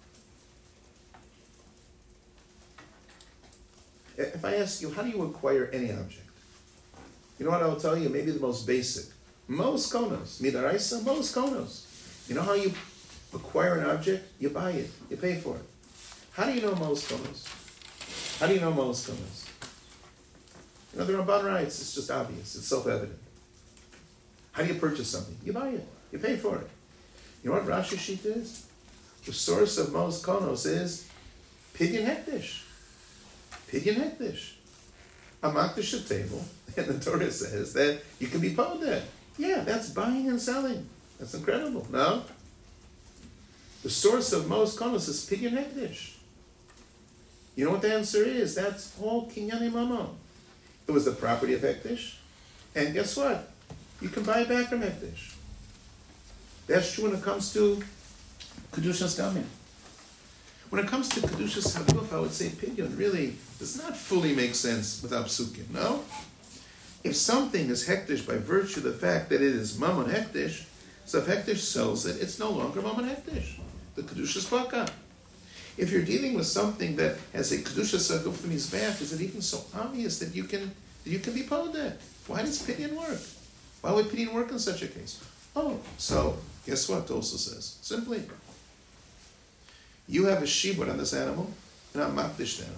If I ask you, how do you acquire any object? You know what I'll tell you? Maybe the most basic. Most konos. Midaraisa, most konos. You know how you acquire an object? You buy it. You pay for it. How do you know most konos? How do you know most konos? You know, the Ramban writes, it's just obvious. It's self-evident. How do you purchase something? You buy it. You pay for it. You know what Rashi Shita is? The source of most konos is Pidyon Hektish. Pidyon Hektish. A makdish table, and the Torah says that you can be podeh. Yeah, that's buying and selling. That's incredible, no? The source of most konos is Pidyon Hektish. You know what the answer is? That's all Kinyani Mamo. It was the property of Hektish, and guess what? You can buy it back from Hektish. That's true when it comes to Kedushas Damim. When it comes to Kedushas Haguf, I would say Pidyon really does not fully make sense without Psukim, no? If something is Hektish by virtue of the fact that it is Mammon Hektish, so if Hektish sells it, it's no longer Mammon Hektish. The Kedushas Baka. If you're dealing with something that has a Kedushas Haguf Mizbeach, is it even so obvious that you can that you can be Podeh? Why does Pidyon work? Why would Pidyon work in such a case? Oh, so guess what Tosfos says? Simply, you have a shibud on this animal, and I'm makdish the animal.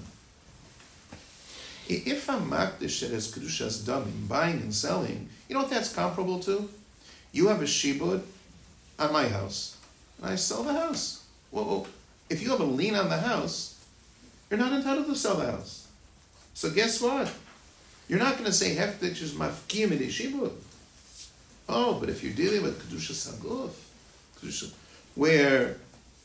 If I'm makdish that has Kedushas Damim, buying and selling, you know what that's comparable to? You have a shibud on my house, and I sell the house. Well, if you have a lien on the house, you're not entitled to sell the house. So guess what? You're not going to say Hektish is mafkim in shibud. Oh, but if you're dealing with Kedushas Haguf, Kedusha, where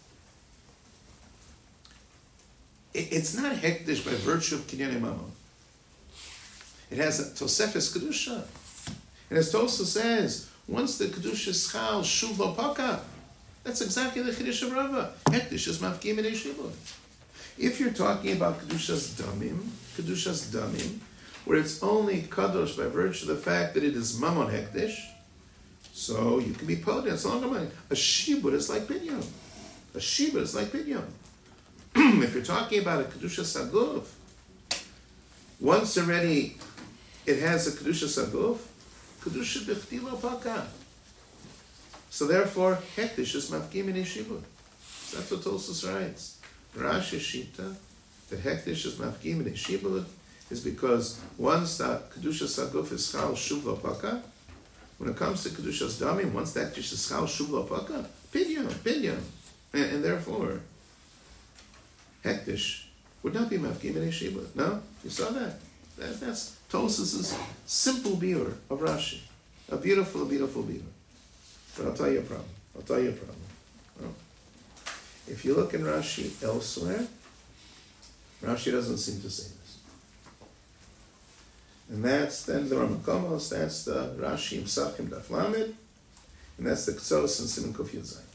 it's not Hektish by virtue of Kinyani Mamo. It has a Tosefes Kedusha. And as Tosfos says, once the Kedusha Schal Shuv Lo Paka, that's exactly the Chiddush of Rava. Hektish is Mafkim in shibud. If you're talking about Kedushas Damim, Kedushas Damim, where it's only Kadosh by virtue of the fact that it is Mammon Hektish, so you can be Podeh. It's longer money. A shibud is like Pidyon. A shibud is like Pidyon. If you're talking about a Kedushas Haguf, once already it has a Kedushas Haguf, Kedusha B'chti Lo Paka. So therefore, Hektish is Mafkim in shibud. That's what Tosfos writes. Rashi Shita, that Hektish is Mafkim in shibud, is because once that Kedushas Haguf is Schal Shuv Lo Paka, when it comes to Kedushas Damim, once that Kedushas Schal Shuv Lo Paka, Pidyon, Pidyon. And, and therefore, Hektish would not be Mafkim in shibud. No? You saw that? that that's Tosfos' simple biur of Rashi. A beautiful, beautiful biur. But I'll tell you a problem. I'll tell you a problem. Well, if you look in Rashi elsewhere, Rashi doesn't seem to say this. And that's then the Ramakomos, that's the Rashi Psachim Daf Lamed, and that's the Ktsos and Siman Kuf Yud Zayin.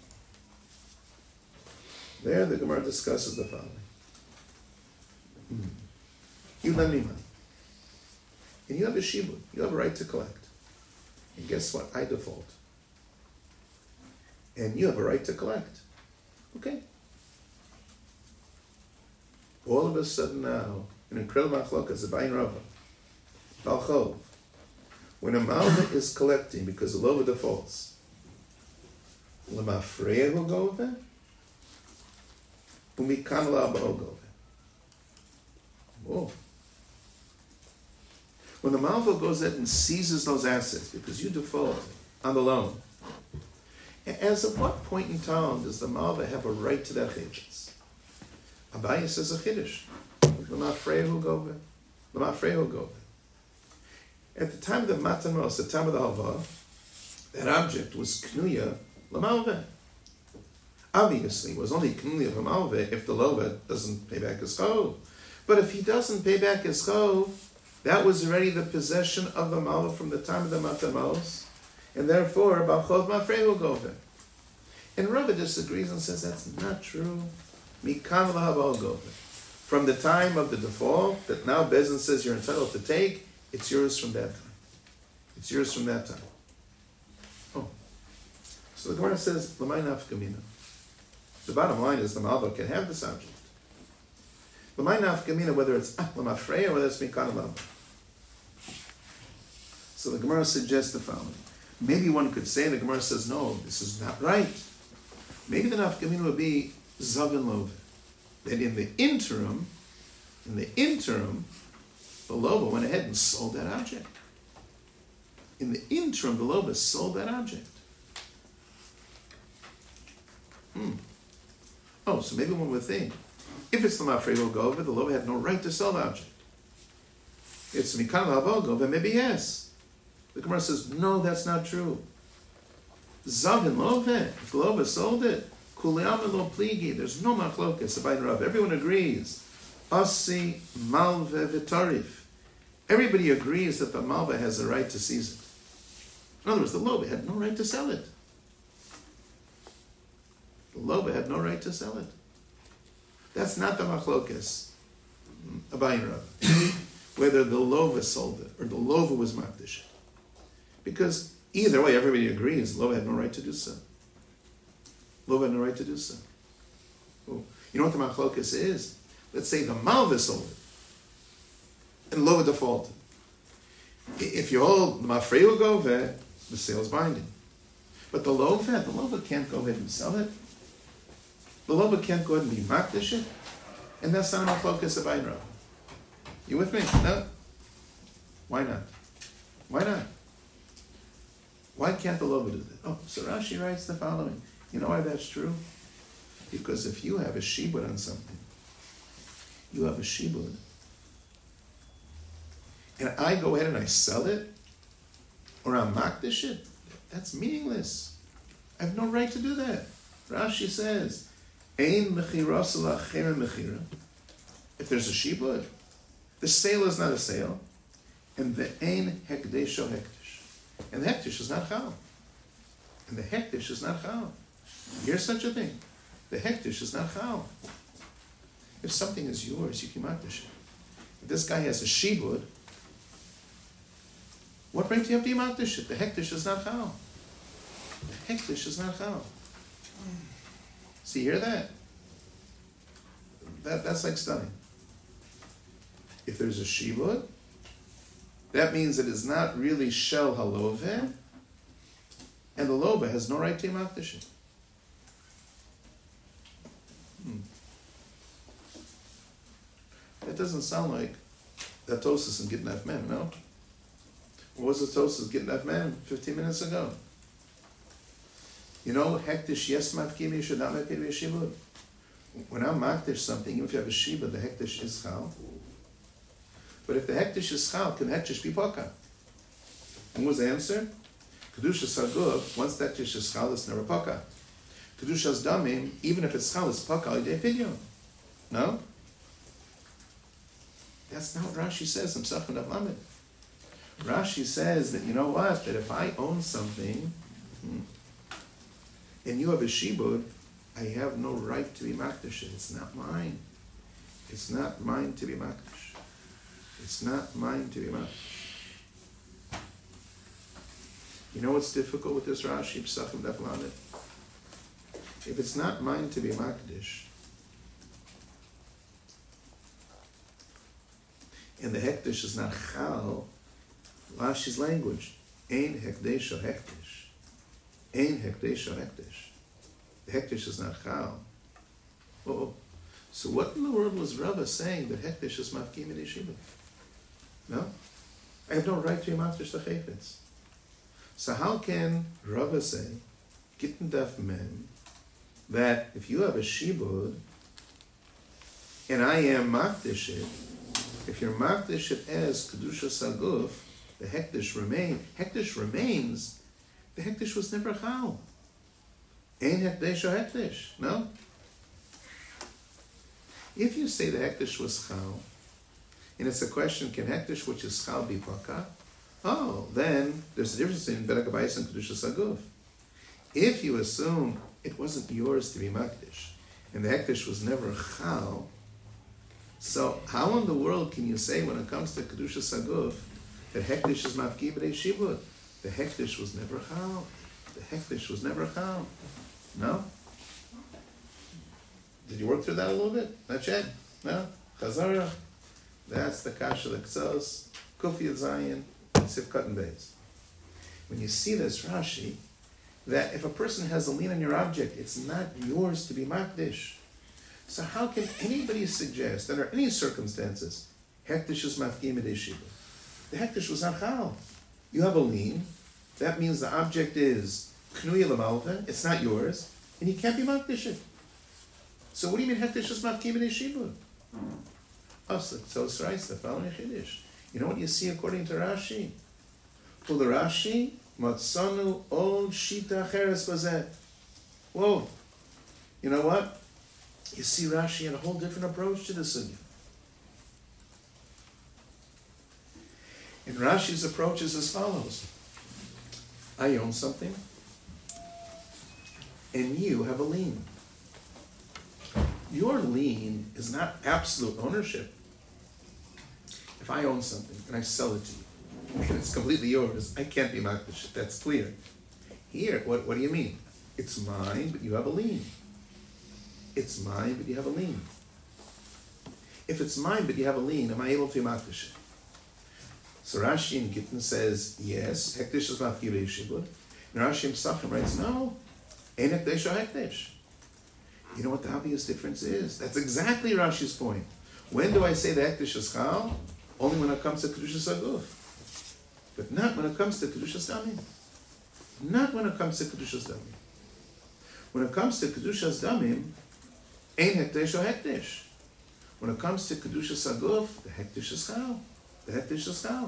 There the Gemara discusses the following. Hmm. You lend me money. And you have a shibud. You have a right to collect. And guess what? I default. And you have a right to collect. Okay. All of a sudden now, an incredible machlokas, a bayin rava, balchov, when a malva is collecting because the lova defaults, lemafreya will go over, Umikan la'abo gove. Whoa. When the Malva goes in and seizes those assets because you default on the loan, as of what point in time does the Malva have a right to that chiddush? Abaye says a chiddush. L'mafrehu gove. L'mafrehu gove. At the time of the Matan Mos, the time of the Halva, that object was knuya l'malveh. Obviously, it was only knuya l'malveh if the lova doesn't pay back his chov. But if he doesn't pay back his chov, that was already the possession of the malveh from the time of the Matan Mos, and therefore, b'chov mafrehu gove. And Rava disagrees and says that's not true. Mikan l'habo gove. From the time of the default, that now Bezin says you're entitled to take, it's yours from that time. It's yours from that time. Oh. So the Gemara says, L'may nafka mina. The bottom line is the Malva can have this object. L'may nafka mina, whether it's L'mafreya or whether it's Mikan L'mafreya. So the Gemara suggests the following. Maybe one could say, the Gemara says, no, this is not right. Maybe the nafka mina would be Zavin Love. That in the interim, in the interim, the Lova went ahead and sold that object. In the interim, the Lova sold that object. Hmm. Oh, so maybe one would think, if it's the Mafreho Gova, the Lova had no right to sell the object. It's Mikan L'habo Gova, maybe yes. The Gemara says, no, that's not true. Zavin Love, if the Lova sold it, Kuliyam Lo Pligi, there's no machlokas, Abaye and Rav. Everyone agrees. Asi Malve V'tarif. Everybody agrees that the Malva has the right to seize it. In other words, the Lova had no right to sell it. The Lova had no right to sell it. That's not the machlokas, Abaye and Rav. Whether the Lova sold it or the Lova was makdish. Because either way, everybody agrees the Lova had no right to do so. Lova had no right to do so. Oh. You know what the machlokas is? Let's say the Malva sold it, and Lova defaulted. If you hold the Mafrehu Gove, the sale is binding. But the Lova, the Lova can't go ahead and sell it. The Lova can't go ahead and be makdish it, and that's not a machlokas of Ayin Rav. You with me? No? Why not? Why not? Why can't the Lova do that? Oh, so Rashi writes the following. You know why that's true? Because if you have a shibud on something, you have a shibud, and I go ahead and I sell it, or I makdish it, that's meaningless. I have no right to do that. Rashi says, Ein mechiras la'achem mechira. If there's a shibud, the sale is not a sale, and the ein hekdesho hekdesh, and the hekdesh is not chal, and the hekdesh is not chal. Here's such a thing. The hekdesh is not chal. If something is yours, you can makdish it. If this guy has a shibud, what right do you have to makdish it? The hekdesh is not chal. The hekdesh is not chal. See, you hear that? That that's like stunning. If there's a shibud, that means it is not really shel halove, and the lova has no right to makdish it. Hmm. That doesn't sound like that Tosas and Gittin Men, no? What was the Tosas Gittin Men fifteen minutes ago? You know, hektish yes mafkim, you should not make it be a shibud. When I'm makdish something, even if you have a shibud, the hektish is chal. But if the hektish is chal, can hektish be paka? And what was the answer? Kedusha saguf, once the hektish is chal, it's never paka. Kedusha's damim, even if it's chal, it's paka al yedei pidyon. No? That's not what Rashi says, himself in Avlamed. Rashi says that, you know what, that if I own something, hmm, and you have a shibud, I have no right to be makdish. It's not mine. It's not mine to be makdish. It's not mine to be makdish. You know what's difficult with this Rashi? Psachim Daf Lamed. If it's not mine to be makdish, and the hekdesh is not chal, Rashi's language, ein hekdesh or hekdesh. Ein hekdesh or hekdesh. The hekdesh is not chal. Oh, So what in the world was Rava saying that Hektish is Mafkim in Yeshiva? No? I have no right to be Maftish the Chayfetz. So how can Rava say, Gittin Daf Mem, that if you have a Shibud, and I am Maftish it, if you're Maftish it as Kedusha Saguf, the Hektish remain, Hektish remains, the Hektish was never Chal. Ein Hektish or Hektish, no? If you say the Hektish was Chal, and it's a question, can Hektish, which is Chal, be Paka? Oh, then there's a difference between Bedek Abayis and Kedusha Saguf. If you assume it wasn't yours to be Makdish, and the Hektish was never Chal, so how in the world can you say when it comes to Kedusha Saguf that Hektish is Mafki B'nei Shibud? The Hektish was never Chal. The Hektish was never Chal. No? Did you work through that a little bit? Not yet? No? Chazara? That's the Kasha, the Ksos, Kufi Zayin, Sivkat and Beis. When you see this Rashi, that if a person has a lien on your object, it's not yours to be Makdish. So how can anybody suggest, under any circumstances, Hektish is Mafkim B'nei Shibud? The Hektish was not Chal. You have a lien. That means the object is Chnui L'malva. It's not yours. And you can't be Makdish it. So what do you mean Hektish is Mafkim B'nei Shibud? Oh, so, so it's right, the following Chiddush. You know what you see according to Rashi? For the Rashi, Matzanu Ol Shita Cheres Bazeh. Whoa. You know what? You see Rashi had a whole different approach to the sugya. And Rashi's approach is as follows. I own something, and you have a lien. Your lien is not absolute ownership. If I own something and I sell it to you, and it's completely yours, I can't be makdish. That's clear. Here, what, what do you mean? It's mine, but you have a lien. It's mine, but you have a lien. If it's mine, but you have a lien, am I able to be makdish? So Rashi in Gittin says, yes, hektish is mafki b'nei shibud. And Rashi himself writes, no, ein hektish or hektish. You know what the obvious difference is? That's exactly Rashi's point. When do I say the hektish is chal? Only when it comes to Kedushas Aguf. But not when it comes to Kedushas Damim. Not when it comes to Kedushas Damim. When it comes to Kedushas Damim, ain't hektish or hektish. When it comes to Kedushas Aguf, the hektish is chal. The hektish is chal.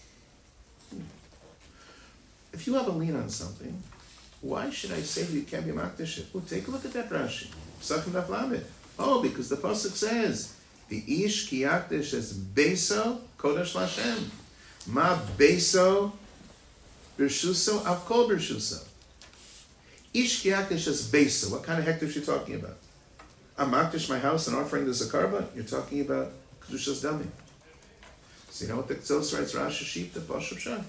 If you have a lien on something, why should I say that you can't be makdish? Well, take a look at that Rashi. Psachim Daf Lamed. Oh, because the pasuk says, "The ish ki yakdish es beso kodesh lashem." Ma beso birshuso av kol birshuso. Ish ki yakdish es beso. What kind of hektish are you talking about? I'm makdish my house and offering this a karban. You're talking about kedushas damim. So you know what the Tzos writes? Rashi Shita Pashup Shah.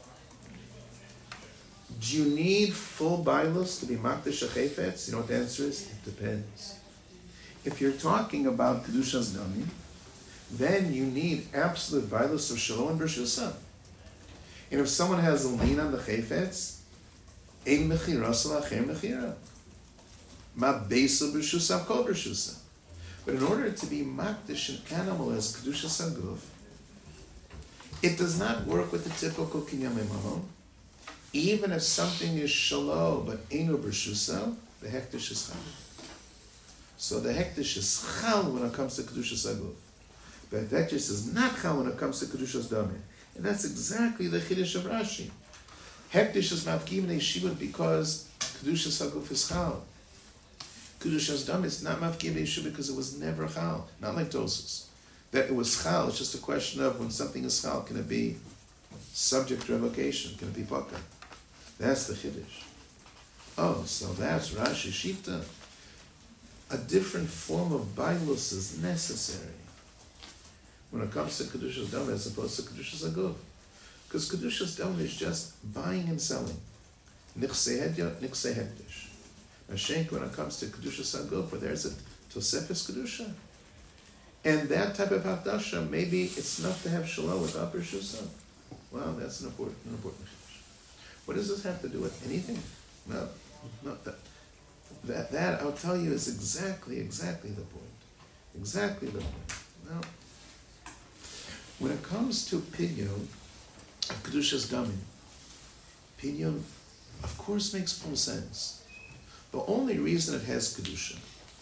Do you need full bailus to be makdish a chayfetz? You know what the answer is? It depends. If you're talking about kedushas damim, then you need absolute bailus of shalom and b'rshusa. And if someone has a lien on the chayfetz, ein mechira salachem mechira, ma beisa b'rshusa kol b'rshusa. But in order to be makdish an animal as kedushas aguf, it does not work with the typical kinyam mamon. Even if something is shalom but einu b'rshusa, the hektish is chal. So the hektish is chal when it comes to kedushas aguf, but the hektish is not chal when it comes to kedushas damim, and that's exactly the chiddush of Rashi. Hektish is mafkim b'nei shibud because kedushas aguf is chal. Kedushas damim is not mafkim b'nei shibud because it was never chal, not like Tosus. That it was chal. It's just a question of when something is chal, can it be subject to revocation? Can it be paka? That's the chiddush. Oh, so that's Rashi Shita. A different form of bailus is necessary when it comes to kedushas damim as opposed to kedushas aguf, because kedushas damim is just buying and selling. Nichsei hedyot, nichsei hektish. Hashenk when it comes to kedushas aguf, where there's a tosefes kedusha. And that type of hakdasha, maybe it's enough to have shalom without b'rshusa. Wow, that's an important, an important chiddush. What does this have to do with anything? No, not that. That, that I'll tell you is exactly, exactly the point. Exactly that way. Now, when it comes to Pidyon, Kedushas Damim, Pidyon, of course, makes full sense. The only reason it has Kedusha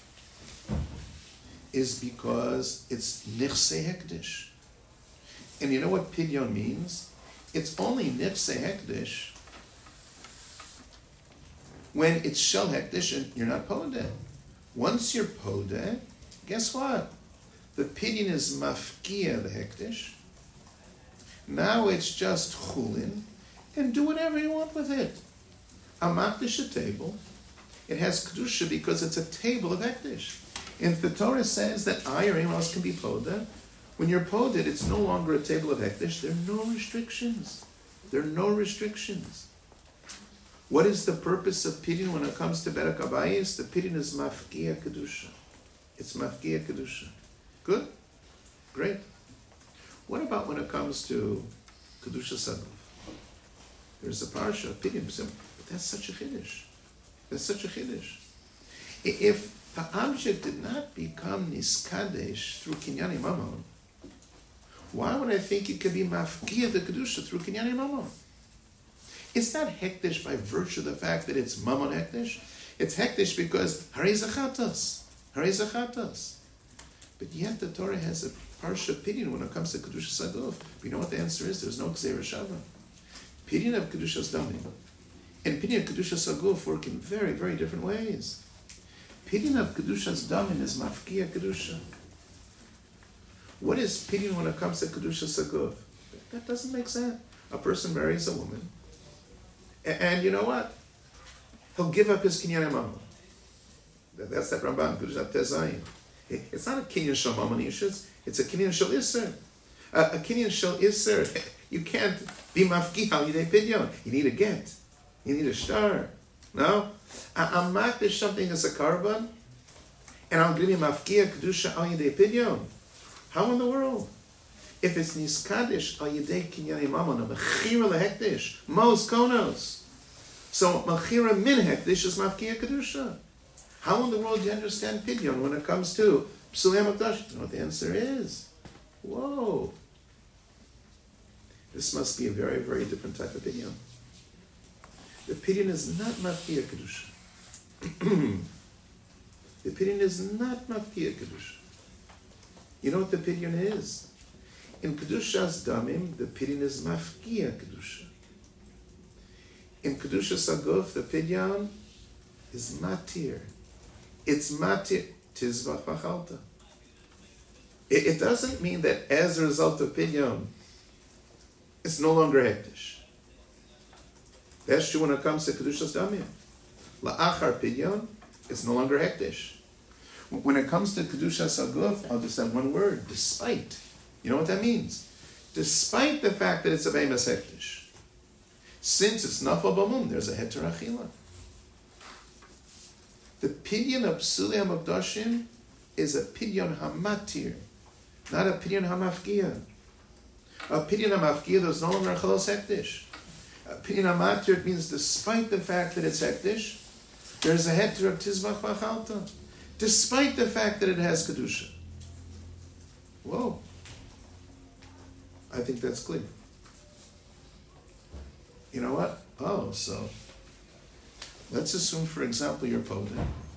is because it's Nichse Hekdesh. And you know what Pidyon means? It's only Nichse Hekdesh when it's Shel Hekdesh and you're not Podeh. Once you're Podeh, guess what? The Pidyon is Mafkia, the Hekdesh. Now it's just Chulin, and do whatever you want with it. Amakdish a table. It has Kedusha because it's a table of Hekdesh. And the Torah says that I or anyone else can be Podeh. When you're Podeh, it's no longer a table of Hekdesh. There are no restrictions. There are no restrictions. What is the purpose of Pidyon when it comes to Berek Habayis? The Pidyon is Mafkia Kedusha. It's Mafkia Kedusha. Good? Great. What about when it comes to Kedusha Saguf? There's a parsha, Pidyon, but that's such a Chiddush. That's such a Chiddush. If the object did not become Niskadesh through Kinyani Mamon, why would I think it could be Mafkia the Kedusha through Kinyani Mamon? It's not Hekdesh by virtue of the fact that it's Mamon Hekdesh. It's Hekdesh because Harei Zachatas. Harei Zachatas. But yet the Torah has a Parsha Pidyon when it comes to Kedusha Saguf. You know what the answer is? There's no Gzeira Shava. Pidyon of Kedushas Damim and Pidyon of Kedusha Saguf work in very, very different ways. Pidyon of Kedushas Damim is Mafkia Kedusha. What is Pidyon when it comes to Kedusha Saguf? That doesn't make sense. A person marries a woman, and, and you know what? He'll give up his Kinyan Mamon. That's that Ramban, Kedusha Tezayin. It's not a Kinyan Shal Mamon Yishus, it's a Kinyan Shal Isser. A, a Kinyan Shal Isser, you can't be Mafki Al Yidei Pidyon. You need a get. You need a star. No? I'm makdish something as a karban, and I'm giving Mafkia Kedusha Al Yidei Pidyon. How in the world? If it's Niskadish Al Yidei Kinyani Mamon, a Mechira Lehekdish, Mos Konos. So Mechira Min Hekdish is Mafkia Kedusha. How in the world do you understand Pidyon when it comes to Psulei HaMikdash? You know what the answer is? Whoa. This must be a very, very different type of Pidyon. The Pidyon is not Mafkia Kedusha. The Pidyon is not Mafkia Kedusha. You know what the Pidyon is? In Kedushas Damim, the Pidyon is Mafkia Kedusha. In Kedusha Saguf, the Pidyon is Matir. It's Matir. Tizvach V'chalta. It, it doesn't mean that as a result of Pidyon, it's no longer Hekdesh. That's true when it comes to Kedushas Damim. La'achar Pidyon, it's no longer Hekdesh. When it comes to Kedushas Saguf, I'll just have one word, despite. You know what that means? Despite the fact that it's a Be'emes Hekdesh. Since it's Nafal B'mum, there's a Heter Achila. The Pidyon of Psulei HaMikdashim is a Pidyon HaMatir, not a Pidyon HaMafkia. A Pidyon HaMafkia, there's no longer a Chalos Hekdesh. A Pidyon HaMatir, it means despite the fact that it's Hekdesh, there's a Heter of Tizvach V'chalta, despite the fact that it has Kedusha. Whoa. I think that's clear. You know what? Oh, so let's assume, for example, you're Podeh,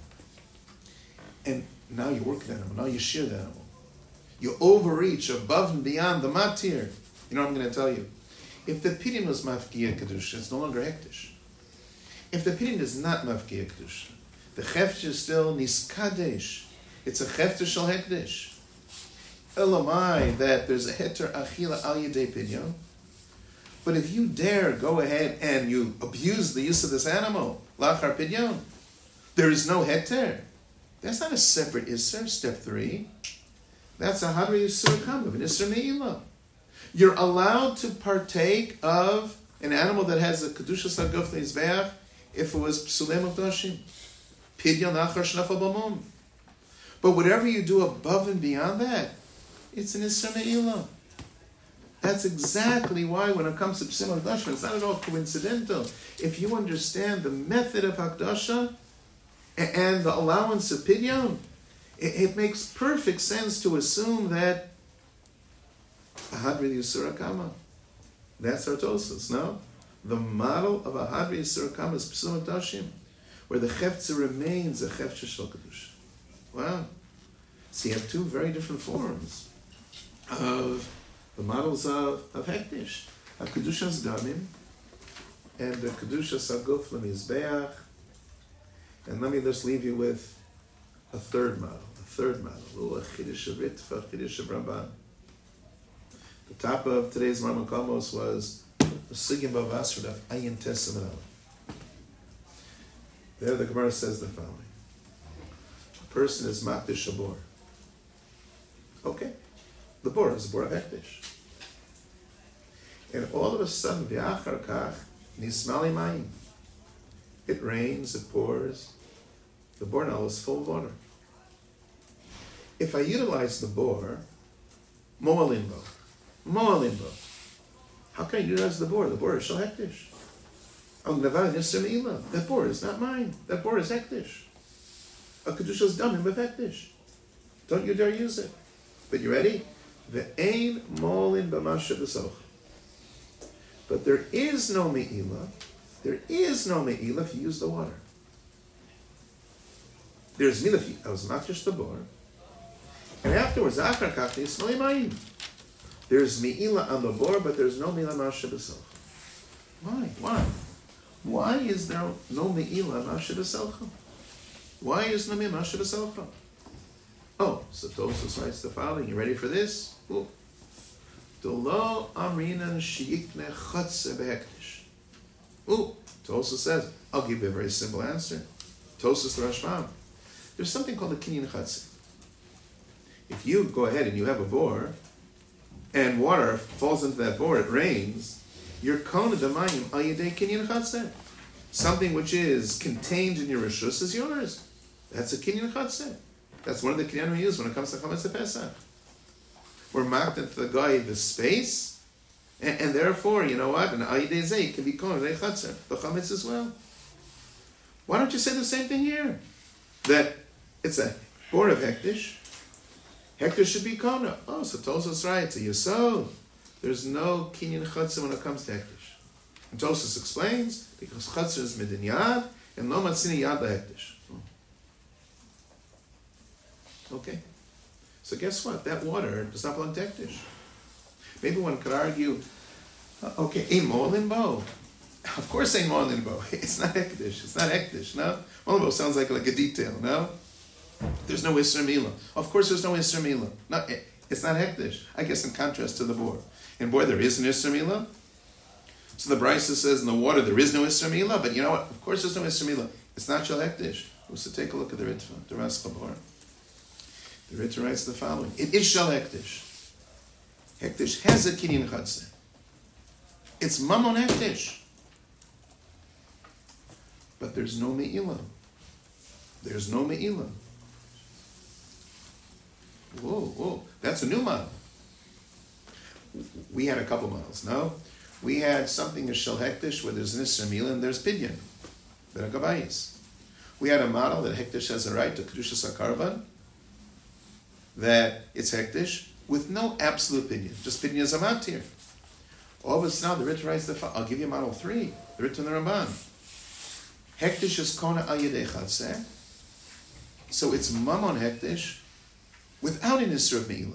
and now you work the animal, now you shear the animal. You overreach above and beyond the matir. You know what I'm going to tell you? If the Pidyon was Mafkia Kedusha, it's no longer Hekdesh. If the Pidyon is not Mafkia Kedusha, the Cheftesh is still Niskadesh. It's a Cheftesh Shal Hekdesh. Elamai, that there's a Heter Achila Al Yidei Pidyon. But if you dare go ahead and you abuse the use of this animal, Lachar Pidyon, there is no Heter. That's not a separate Isser, step three. That's a Hadra Yisur Kamav, an Isser Me'ilah. You're allowed to partake of an animal that has a Kedusha Saguf Leizveach if it was Psulei HaMikdashim. Pidyon Achar Shnafal B'mum. But whatever you do above and beyond that, it's an Isser Me'ilah. That's exactly why when it comes to Psulei HaMikdashim, it's not at all coincidental. If you understand the method of Hakdasha and the allowance of Pidyon, It, it makes perfect sense to assume that a Hadri Yisura Kama. That's our Tosas, no? The model of a Hadri Yisura Kama is Psum Dashim, where the Chefza remains a Chefza Shel Kedusha. Wow. So you have two very different forms of the models of, of Hektish. A Kedushas Damim and the Kedushas Aguf Lemizbeach. And let me just leave you with a third model, a third model. Ooh, a Chiddush of Ritva, a Chiddush of Ramban. The top of today's Rambam Kalmos was the Sugim Bavasra of Ayin Tesam. There the Gemara says the following. A person is Makdish Shabor. Okay. The bor is the bor of Hektish. And all of a sudden, V'achar kach, Nismali Mayim. It rains, it pours. The bor now is full of water. If I utilize the bor, Mo'alimbo, Mo'alimbo. How can I utilize the bor? The bor is Shel Hektish. That bor is not mine. That bor is Hektish. A Kedusha's Damim of Hektish. Don't you dare use it. But you ready? Ve'ein Mo'alim b'masha b'soch. But there is no me'ila. There is no me'ila if you use the water. There's me'ila if you, I was not just the bor. And afterwards, achar kach nismali mayim. There's me'ila on the bor, but there's no me'ila masha b'soch. Why? Why? Why is there no me'ila masha b'soch? Why is no me'ila masha b'soch? Oh, so Tosfos writes the following. You ready for this? Ooh. Dolo amrinan sheikne chotze behektish. Ooh, Tosfos says, I'll give you a very simple answer. Tosfos the Rashbam. There's something called a kinyan chotze. If you go ahead and you have a bor, and water falls into that bor, it rains, you're kona d'mayim al yedei kinyan chotze. Something which is contained in your rishus is yours. That's a kinyan chotze. That's one of the kinyan we use when it comes to Chametz Pesach. We're marked into the guy the space, and, and therefore, you know what? An ayidei zeh can be called a chatzer, the chametz as well. Why don't you say the same thing here? That it's a bor of hektish. Hektish should be kona. Oh, so Tosfos right. It's a yesod. There's no kinyan chatzer when it comes to hektish. And Tosfos explains because chatzer is midin yad and lo matzini yad lahektish. Okay. So guess what? That water does not belong to Hektish. Maybe one could argue, uh, okay, ein mo'alin bo. Of course ein mo'alin bo. It's not Hektish. It's not Hektish, no? Mo'alin bo sounds like, like a detail, no? There's no Isser Mila. Of course there's no Isser Mila. No, it's not Hektish. I guess in contrast to the bor. And boy, there is an Isser Mila. So the Brisa says in the water there is no Isser Mila, but you know what? Of course there's no Isser Mila. It's not Shel Hektish. So take a look at the Ritva, the Ras Chabor. The Ritva writes the following. It is Shel Hektish. Hektish has a kinyan chotze. It's mamon Hektish. But there's no me'ila. There's no me'ila. Whoa, whoa. That's a new model. We had a couple models, no? We had something as Shel Hektish where there's an Isser Mila and there's Pidyon. Beragabayis. We had a model that Hektish has a right to Kedushas HaKarban, that it's hektish with no absolute opinion, just opinion is amat here. All of a sudden, the Ritva writes the I'll give you model three, the Ritva and the Ramban. Hektish is kona al yedei chatzeh, so it's mamon hektish without an isra of meila.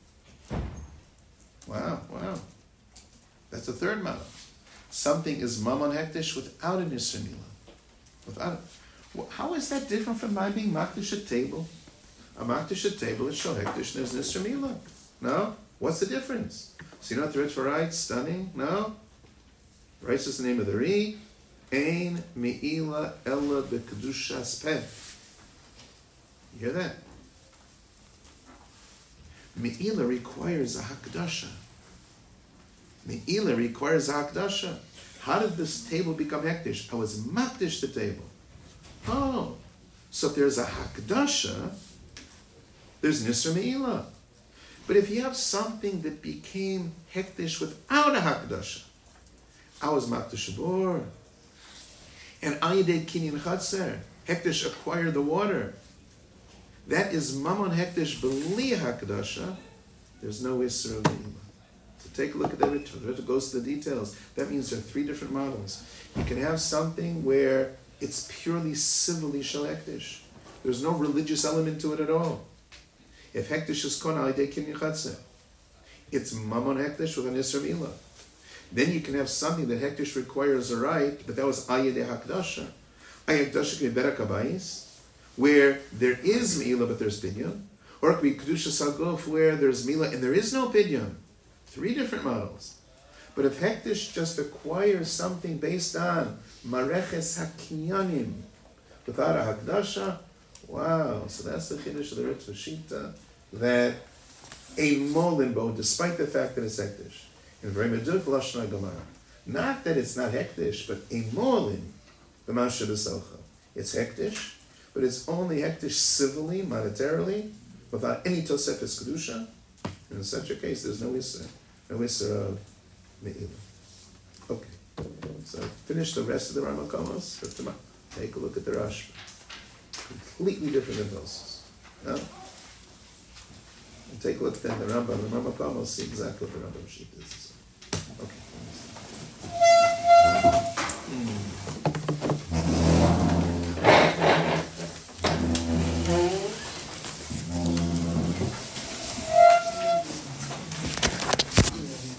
Wow, wow, that's the third model. Something is mamon hektish without an isra meila. Without it. Well, how is that different from my being makdish at table? A makdish table is Shel Hektish, there's Nisra Mila. No? What's the difference? So you know what the Ritva writes? Stunning? No? Writes is the name of the Ri. Ein Me'ila Ella B'Kedushas Peh. You hear that? Me'ila requires a Hakdasha. Me'ila requires a Hakdasha. How did this table become Hektish? I was makdish the table. Oh. So if there's a Hakdasha, there's Nisra Me'ila. But if you have something that became Hektish without a Hakdasha, I was Makdish Bor. And Ayidei Kinyan Chatzer, Hektish acquired the water. that is Mamon Hekdesh B'li HaKadasha, there's no Isser of Me'ila. So take a look at that Ritva. The Ritva goes to the details. That means there are three different models. You can have something where it's purely civilly Shel Hekdesh. There's no religious element to it at all. If Hekdesh is Kona Aydei Kinyan Chatzeh, it's Mamon Hekdesh with an Isser Me'ila. Then you can have something that Hekdesh requires a right, but that was Ayedei HaKadasha. Ayedei HaKadasha can be Berek HaBayis, where there is Me'ila but there's Binyan, or it could be Kedushas HaGuf where there's Me'ila and there is no Binyan. Three different models. But if Hekdesh just acquires something based on Mareches HaKinyanim without a Hakdasha, wow, so that's the Chiddush of the Ritva Shita, that a Molinbo, despite the fact that it's Hekdesh, in very Meduk Lashon HaGemara, not that it's not Hekdesh, but a Molin, the Masha B'Socha. It's Hekdesh, but it's only Hekdesh civilly, monetarily, without any Tosefes Kedusha. And in such a case, there's no Isser, no Isser of Me'ila. Okay, so finish the rest of the Ramakomos for tomorrow. Take a look at the Rashba. Completely different than those. No? And take a look then the Rambam, the Ramakomos, see exactly what the Rambam sheet is. Okay. Mm.